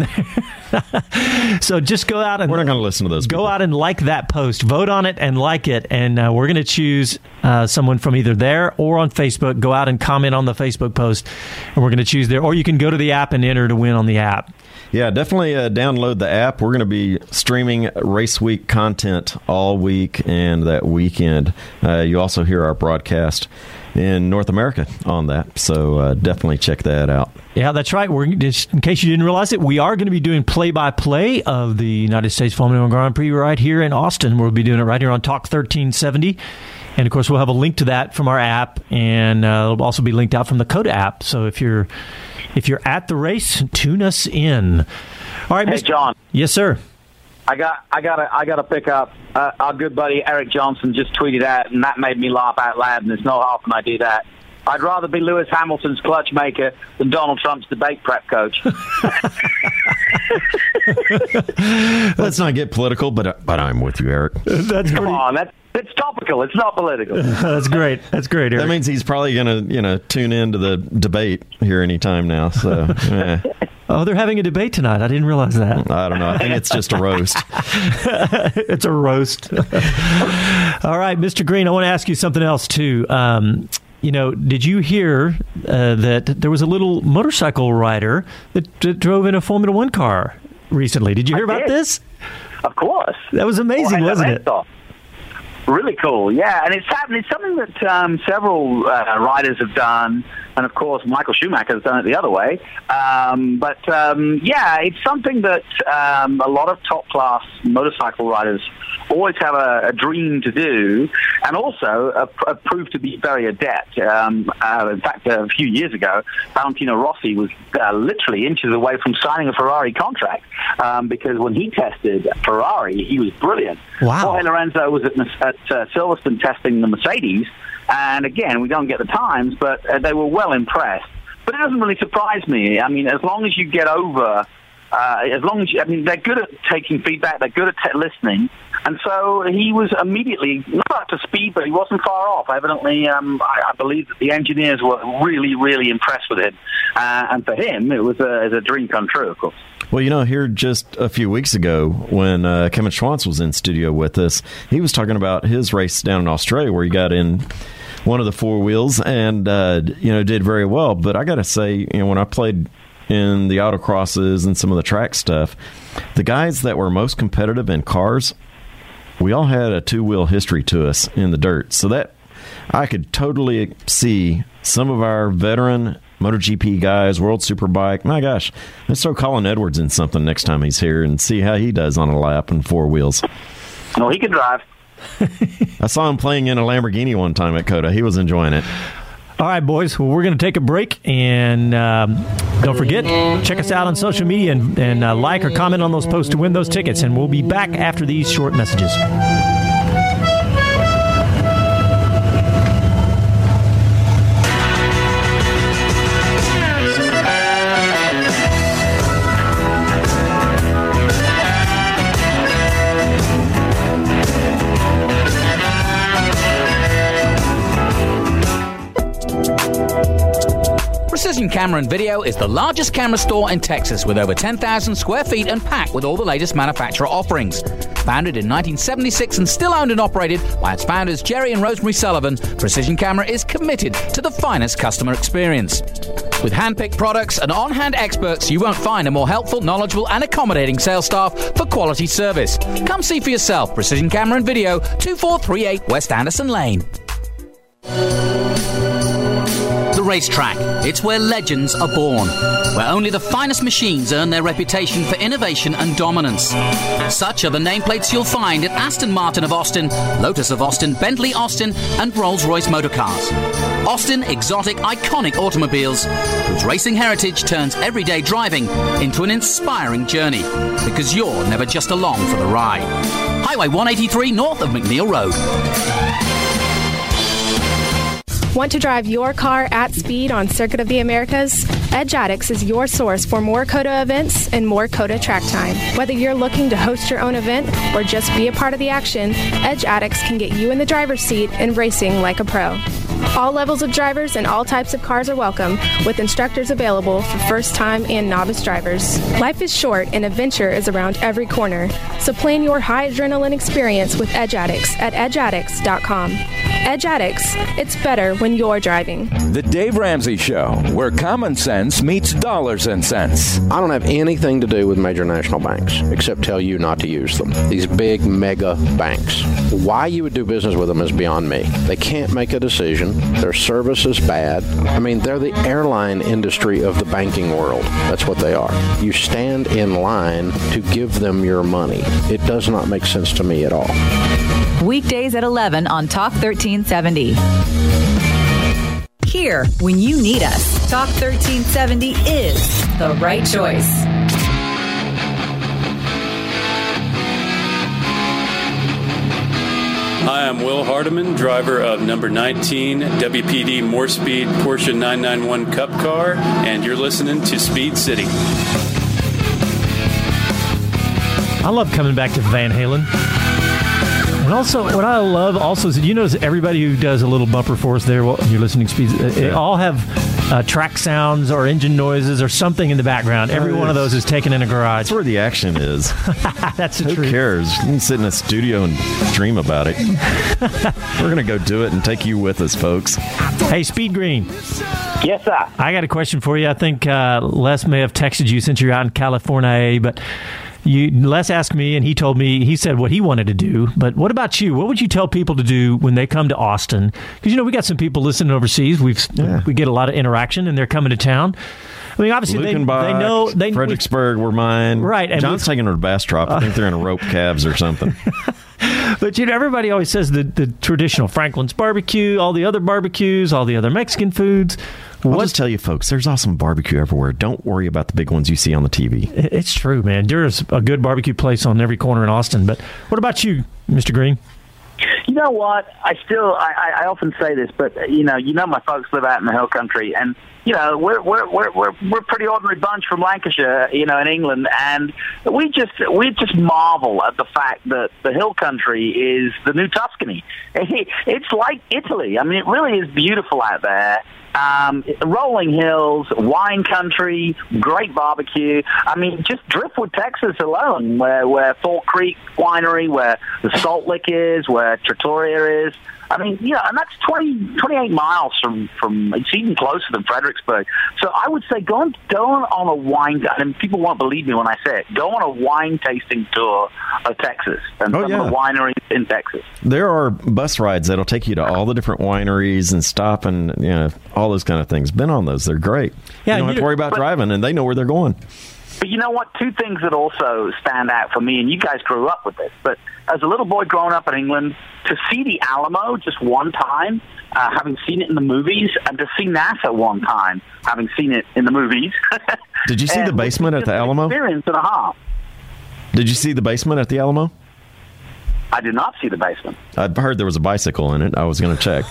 there. So just go out and... We're not going to listen to those people. Go out and like that post. Vote on it and like it. And we're going to choose someone from either there or on Facebook. Go out and comment on the Facebook post. And we're going to choose there. Or you can go to the app and enter to win on the app. Yeah, definitely download the app. We're going to be streaming Race Week content all week and that weekend. You also hear our broadcast. in North America on that. So definitely check that out. Yeah, that's right. We're just, in case you didn't realize it, we are going to be doing play-by-play of the United States Formula One Grand Prix right here in Austin. We'll be doing it right here on Talk 1370. And, of course, we'll have a link to that from our app, and it'll also be linked out from the Coda app. So if you're at the race, tune us in. All right, Hey, John. Yes, sir. I got to pick up our good buddy Eric Johnson just tweeted out, and that made me laugh out loud, and it's not often I do that. I'd rather be Lewis Hamilton's clutch maker than Donald Trump's debate prep coach. Let's not get political, but I'm with you, Eric. Come on, it's topical. It's not political. That's great. That's great, Eric. That means he's probably going to tune into the debate here anytime now. So, yeah. Oh, they're having a debate tonight. I didn't realize that. I don't know. I think it's just a roast. It's a roast. All right, Mr. Green, I want to ask you something else, too. Did you hear that there was a little motorcycle rider that drove in a Formula One car recently? Did you hear about this? Of course. That was amazing, wasn't it? Really cool, yeah. And it's something that several riders have done, and of course Michael Schumacher has done it the other way. It's something that a lot of top-class motorcycle riders always have a dream to do, and also proved to be very adept. In fact, a few years ago, Valentino Rossi was literally inches away from signing a Ferrari contract because when he tested Ferrari, he was brilliant. Wow. Jorge Lorenzo was at Silverstone testing the Mercedes, and again, we don't get the times, but they were well impressed. But it doesn't really surprise me. I mean, as long as you get over, they're good at taking feedback, they're good at listening, and so he was immediately not up to speed, but he wasn't far off. Evidently, I believe that the engineers were really, really impressed with him, and for him, it was a dream come true, of course. Well, here just a few weeks ago when Kevin Schwantz was in studio with us, he was talking about his race down in Australia where he got in one of the four wheels and, did very well. But I got to say, when I played in the autocrosses and some of the track stuff, the guys that were most competitive in cars, we all had a two-wheel history to us in the dirt. So that I could totally see some of our veteran MotoGP guys, World Superbike. My gosh, let's throw Colin Edwards in something next time he's here and see how he does on a lap and four wheels. Well, he can drive. I saw him playing in a Lamborghini one time at Coda. He was enjoying it. All right, boys. Well, we're going to take a break, and don't forget, check us out on social media and like or comment on those posts to win those tickets, and we'll be back after these short messages. Precision Camera and Video is the largest camera store in Texas with over 10,000 square feet and packed with all the latest manufacturer offerings. Founded in 1976 and still owned and operated by its founders Jerry and Rosemary Sullivan, Precision Camera is committed to the finest customer experience. With hand-picked products and on-hand experts, you won't find a more helpful, knowledgeable and accommodating sales staff for quality service. Come see for yourself. Precision Camera and Video, 2438 West Anderson Lane. The racetrack. It's where legends are born, where only the finest machines earn their reputation for innovation and dominance. Such are the nameplates you'll find at Aston Martin of Austin, Lotus of Austin, Bentley Austin, and Rolls-Royce Motorcars. Austin exotic, iconic automobiles whose racing heritage turns everyday driving into an inspiring journey, because you're never just along for the ride. Highway 183 north of McNeil Road. Want to drive your car at speed on Circuit of the Americas? Edge Addicts is your source for more COTA events and more COTA track time. Whether you're looking to host your own event or just be a part of the action, Edge Addicts can get you in the driver's seat and racing like a pro. All levels of drivers and all types of cars are welcome, with instructors available for first-time and novice drivers. Life is short and adventure is around every corner, so plan your high adrenaline experience with Edge Addicts at edgeaddicts.com. Edge Addicts, it's better when you're driving. The Dave Ramsey Show, where common sense meets dollars and cents. I don't have anything to do with major national banks, except tell you not to use them. These big mega banks. Why you would do business with them is beyond me. They can't make a decision. Their service is bad. I mean, they're the airline industry of the banking world. That's what they are. You stand in line to give them your money. It does not make sense to me at all. Weekdays at 11 on Talk 1370. Here when you need us. Talk 1370 is the right choice. Hi, I'm Will Hardiman, driver of number 19 WPD More Speed Porsche 991 Cup Car, and you're listening to Speed City. I love coming back to Van Halen. And also, what I love also is, you notice everybody who does a little bumper for us there, well, you're listening to Speed, they all have track sounds or engine noises or something in the background. Every one of those is taken in a garage. That's where the action is. That's the truth. Who cares? You can sit in a studio and dream about it. We're going to go do it and take you with us, folks. Hey, Speed Green. Yes, sir. I got a question for you. I think Les may have texted you since you're out in California, but Les asked me, and he said what he wanted to do. But what about you? What would you tell people to do when they come to Austin? Because, we got some people listening overseas. We get a lot of interaction, and they're coming to town. I mean, obviously, they know. Fredericksburg were mine. Right. And John's taking her to Bastrop. I think they're in a rope calves or something. But, everybody always says the traditional Franklin's barbecue, all the other barbecues, all the other Mexican foods. I'll just tell you, folks, there's awesome barbecue everywhere. Don't worry about the big ones you see on the TV. It's true, man. There's a good barbecue place on every corner in Austin. But what about you, Mr. Green? You know what? I often say this, but my folks live out in the hill country, and we're a pretty ordinary bunch from Lancashire, in England, and we just marvel at the fact that the hill country is the new Tuscany. It's like Italy. I mean, it really is beautiful out there. Rolling hills, wine country, great barbecue. I mean, just Driftwood, Texas alone, where Fall Creek Winery, where the Salt Lick is, where Trattoria is. I mean, and that's 28 miles from it's even closer than Fredericksburg. So I would say go on a wine, and people won't believe me when I say it, go on a wine tasting tour of Texas and some of the wineries in Texas. There are bus rides that'll take you to all the different wineries and stop and, all those kind of things. Been on those. They're great. Yeah, you don't have to worry about driving, and they know where they're going. But you know what? Two things that also stand out for me, and you guys grew up with this, but as a little boy growing up in England, to see the Alamo just one time, having seen it in the movies, and to see NASA one time, having seen it in the movies. Did you see the basement at the Alamo? Experience and a half. Did you see the basement at the Alamo? I did not see the basement. I heard there was a bicycle in it. I was going to check.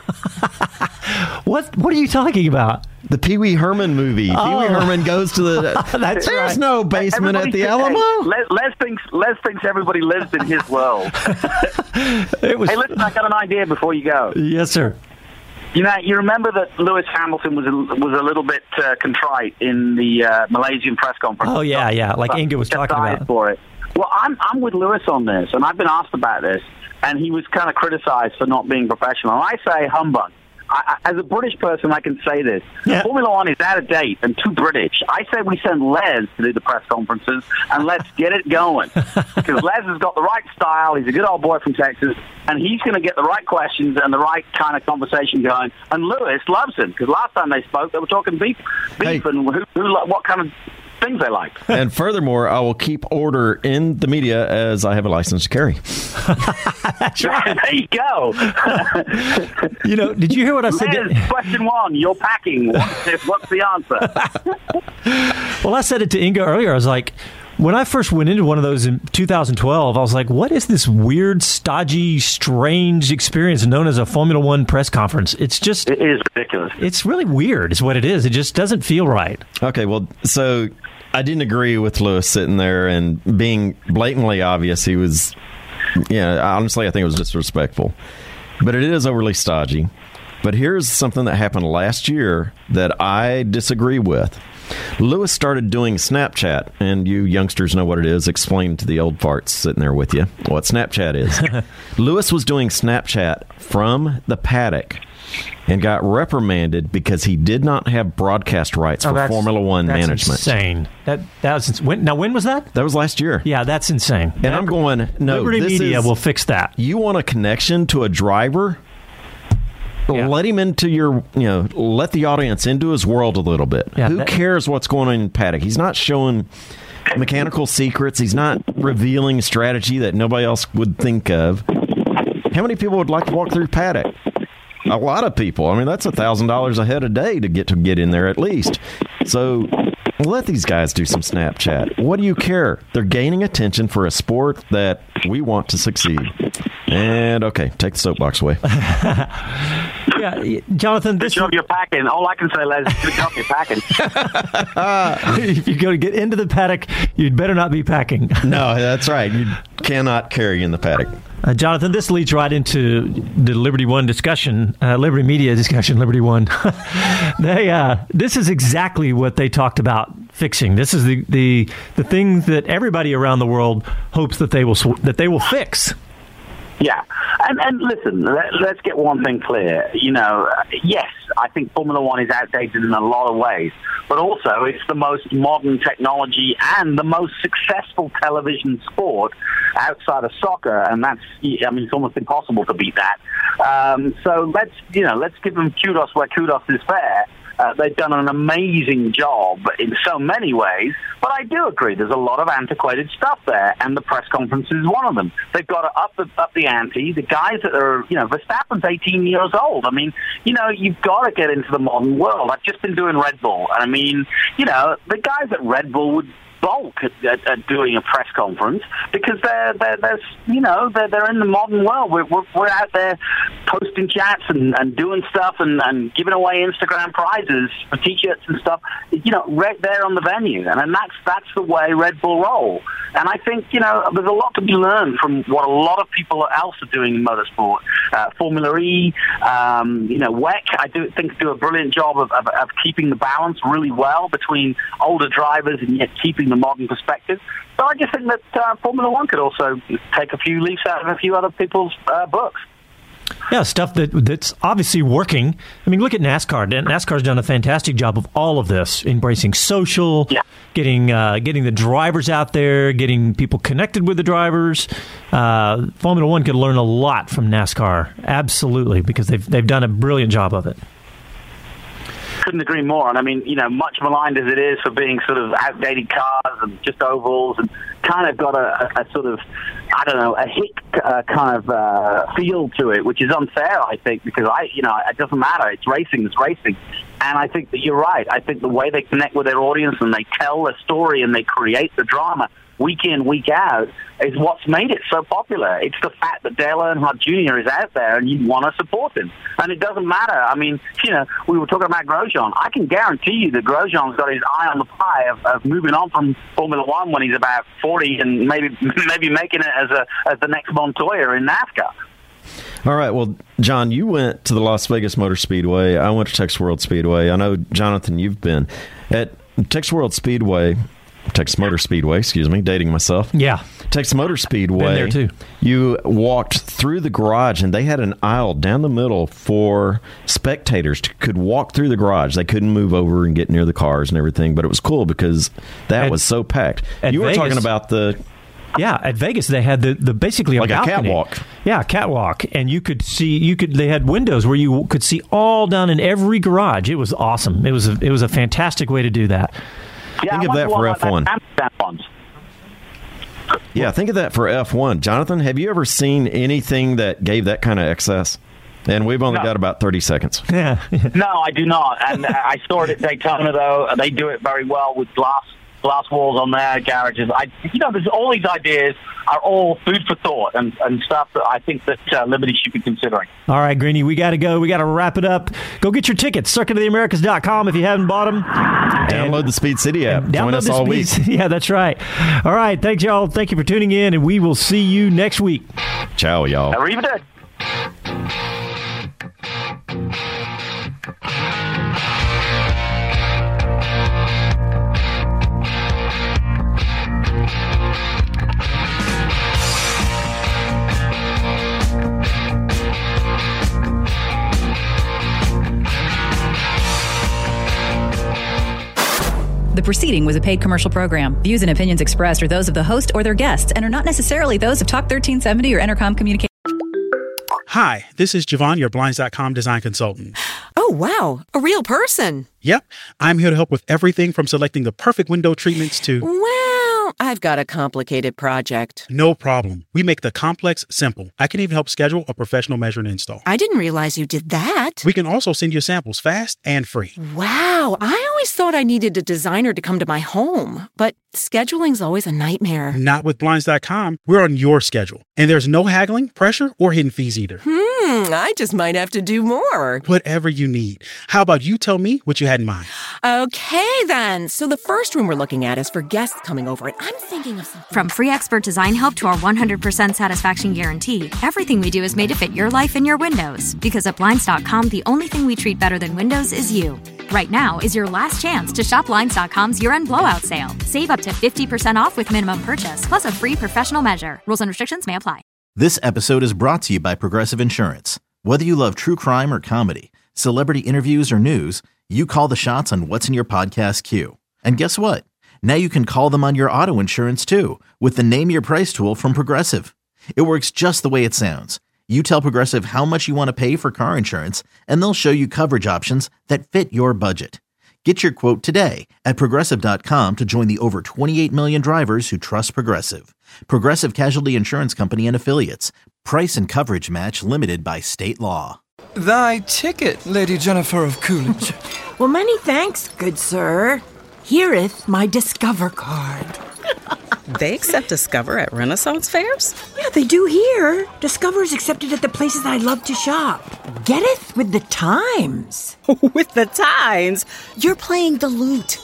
What are you talking about? The Pee Wee Herman movie. Pee Wee Herman goes to the... There's no basement at the Alamo. Les thinks everybody lives in his world. Hey, listen, I got an idea before you go. Yes, sir. You remember that Lewis Hamilton was a little bit contrite in the Malaysian press conference. Oh, yeah. Like Inga was talking about. For it. Well, I'm with Lewis on this, and I've been asked about this, and he was kind of criticized for not being professional. And I say humbug. As a British person, I can say this. Yeah. Formula One is out of date and too British. I say we send Les to do the press conferences, and let's get it going. Because Les has got the right style. He's a good old boy from Texas, and he's going to get the right questions and the right kind of conversation going. And Lewis loves him, because last time they spoke, they were talking beef and what kind of things they like. And furthermore, I will keep order in the media as I have a license to carry. That's right. There you go. Did you hear what I said? Question one, you're packing. What's the answer? Well, I said it to Inga earlier. I was like, when I first went into one of those in 2012, I was like, what is this weird, stodgy, strange experience known as a Formula One press conference? It is ridiculous. It's really weird is what it is. It just doesn't feel right. Okay, well, so I didn't agree with Lewis sitting there and being blatantly obvious. He was, honestly, I think it was disrespectful. But it is overly stodgy. But here's something that happened last year that I disagree with. Lewis started doing Snapchat, and you youngsters know what it is. Explain to the old farts sitting there with you what Snapchat is. Lewis was doing Snapchat from the paddock, and got reprimanded because he did not have broadcast rights for Formula One management. Insane. That was when was that? That was last year. Yeah, that's insane. And I'm going, no, Liberty Media will fix that. You want a connection to a driver? Yeah. Let him into your, let the audience into his world a little bit. Yeah, Who cares what's going on in paddock? He's not showing mechanical secrets. He's not revealing strategy that nobody else would think of. How many people would like to walk through paddock? A lot of people. I mean, that's $1,000 a head a day to get in there at least. So let these guys do some Snapchat. What do you care? They're gaining attention for a sport that we want to succeed. And, okay, take the soapbox away. Yeah, Jonathan, good job you're packing. All I can say, Les, good job you're packing. If you go to get into the paddock, you'd better not be packing. No, that's right. You cannot carry in the paddock. Jonathan, this leads right into the Liberty One discussion, Liberty Media discussion, Liberty One. This is exactly what they talked about fixing. This is the thing that everybody around the world hopes that they will fix. Yeah, and listen, let's get one thing clear. Yes, I think Formula One is outdated in a lot of ways, but also it's the most modern technology and the most successful television sport outside of soccer, and it's almost impossible to beat that. So let's give them kudos where kudos is fair. They've done an amazing job in so many ways, but I do agree there's a lot of antiquated stuff there, and the press conference is one of them. They've got to up the ante. The guys that are, Verstappen's 18 years old. I mean, you've got to get into the modern world. I've just been doing Red Bull, and I mean, the guys at Red Bull would balk at doing a press conference because they're in the modern world. We're out there posting chats and doing stuff and giving away Instagram prizes for t-shirts and stuff, right there on the venue. And that's the way Red Bull roll. And I think, there's a lot to be learned from what a lot of people else are doing in motorsport. Formula E, WEC, I think do a brilliant job of keeping the balance really well between older drivers and yet keeping the modern perspective. So I just think that Formula One could also take a few leaves out of a few other people's books. Yeah, stuff that's obviously working. I mean, look at NASCAR. NASCAR's done a fantastic job of all of this, embracing social, getting the drivers out there, getting people connected with the drivers. Formula One could learn a lot from NASCAR, absolutely, because they've done a brilliant job of it. Couldn't agree more. And I mean, much maligned as it is for being sort of outdated cars and just ovals and kind of got a sort of, a hick kind of feel to it, which is unfair, I think, because it doesn't matter. It's racing. And I think that you're right. I think the way they connect with their audience and they tell their story and they create the drama week in, week out is what's made it so popular. It's the fact that Dale Earnhardt Jr. is out there and you want to support him. And it doesn't matter. I mean, we were talking about Grosjean. I can guarantee you that Grosjean's got his eye on the pie of moving on from Formula One when he's about 40 and maybe making it as the next Montoya in NASCAR. All right. Well, John, you went to the Las Vegas Motor Speedway. I went to Texas World Speedway. I know, Jonathan, you've been at Texas Motor Speedway, dating myself. Yeah. Texas Motor Speedway. Been there too. You walked through the garage, and they had an aisle down the middle for spectators could walk through the garage. They couldn't move over and get near the cars and everything, but it was cool because that was so packed. You were talking about the... Yeah, at Vegas they had the basically like balcony. A catwalk. Yeah, catwalk, and you could see they had windows where you could see all down in every garage. It was awesome. It was a fantastic way to do that. Yeah, think of that for F1. Yeah, think of that for F1. Jonathan, have you ever seen anything that gave that kind of excess? And we've only got about 30 seconds. Yeah. No, I do not. And I saw it at Daytona, though. They do it very well with glass walls on their garages. There's all these ideas are all food for thought and stuff that I think that Liberty should be considering. All right, Greeny, we got to go. We got to wrap it up. Go get your tickets, circuitoftheamericas.com if you haven't bought them. Download the Speed City app. Join us all week. Yeah, that's right. All right, thanks, y'all. Thank you for tuning in, and we will see you next week. Ciao, y'all. Arrivederci. The preceding was a paid commercial program. Views and opinions expressed are those of the host or their guests and are not necessarily those of Talk 1370 or Entercom Communications. Hi, this is Javon, your Blinds.com design consultant. Oh, wow. A real person. Yep. I'm here to help with everything from selecting the perfect window treatments to... Well, I've got a complicated project. No problem. We make the complex simple. I can even help schedule a professional measure and install. I didn't realize you did that. We can also send you samples fast and free. Wow. I always thought I needed a designer to come to my home, but scheduling's always a nightmare. Not with Blinds.com. We're on your schedule. And there's no haggling, pressure, or hidden fees either. I just might have to do more. Whatever you need. How about you tell me what you had in mind? Okay, then. So the first room we're looking at is for guests coming over, and I'm thinking of something. From free expert design help to our 100% satisfaction guarantee, everything we do is made to fit your life and your windows. Because at Blinds.com, the only thing we treat better than windows is you. Right now is your last chance to shop Blinds.com's year-end blowout sale. Save up to 50% off with minimum purchase, plus a free professional measure. Rules and restrictions may apply. This episode is brought to you by Progressive Insurance. Whether you love true crime or comedy, celebrity interviews or news, you call the shots on what's in your podcast queue. And guess what? Now you can call them on your auto insurance too with the Name Your Price tool from Progressive. It works just the way it sounds. You tell Progressive how much you want to pay for car insurance, and they'll show you coverage options that fit your budget. Get your quote today at Progressive.com to join the over 28 million drivers who trust Progressive. Progressive Casualty Insurance Company and Affiliates. Price and coverage match limited by state law. Thy ticket, Lady Jennifer of Coolidge. Well, many thanks, good sir. Hereth my Discover card. They accept Discover at Renaissance fairs? Yeah, they do here. Discover is accepted at the places I love to shop. Getteth with the times. With the times? You're playing the lute.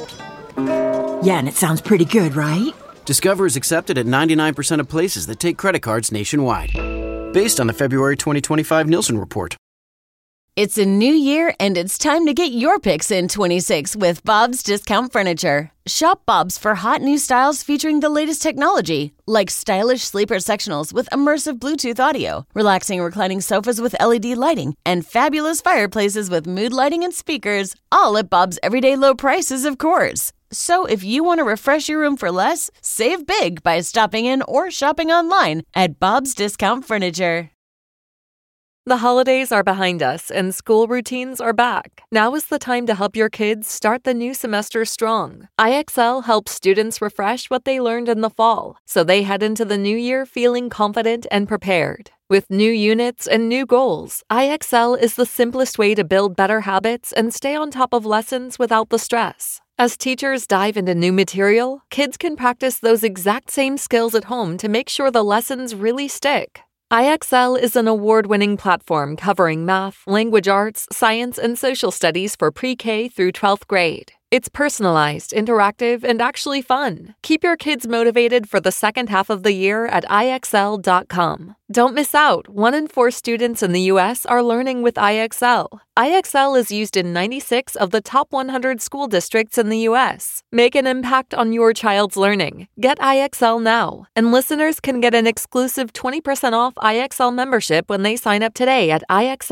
Yeah, and it sounds pretty good, right? Discover is accepted at 99% of places that take credit cards nationwide. Based on the February 2025 Nielsen report. It's a new year, and it's time to get your picks in 26 with Bob's Discount Furniture. Shop Bob's for hot new styles featuring the latest technology, like stylish sleeper sectionals with immersive Bluetooth audio, relaxing reclining sofas with LED lighting, and fabulous fireplaces with mood lighting and speakers, all at Bob's everyday low prices, of course. So if you want to refresh your room for less, save big by stopping in or shopping online at Bob's Discount Furniture. The holidays are behind us and school routines are back. Now is the time to help your kids start the new semester strong. IXL helps students refresh what they learned in the fall, so they head into the new year feeling confident and prepared. With new units and new goals, IXL is the simplest way to build better habits and stay on top of lessons without the stress. As teachers dive into new material, kids can practice those exact same skills at home to make sure the lessons really stick. IXL is an award-winning platform covering math, language arts, science, and social studies for pre-K through 12th grade. It's personalized, interactive, and actually fun. Keep your kids motivated for the second half of the year at IXL.com. Don't miss out. 1 in 4 students in the U.S. are learning with IXL. IXL is used in 96 of the top 100 school districts in the U.S. Make an impact on your child's learning. Get IXL now. And listeners can get an exclusive 20% off IXL membership when they sign up today at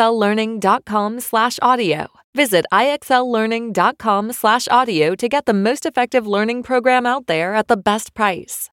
IXLlearning.com/audio. Visit IXLlearning.com/audio to get the most effective learning program out there at the best price.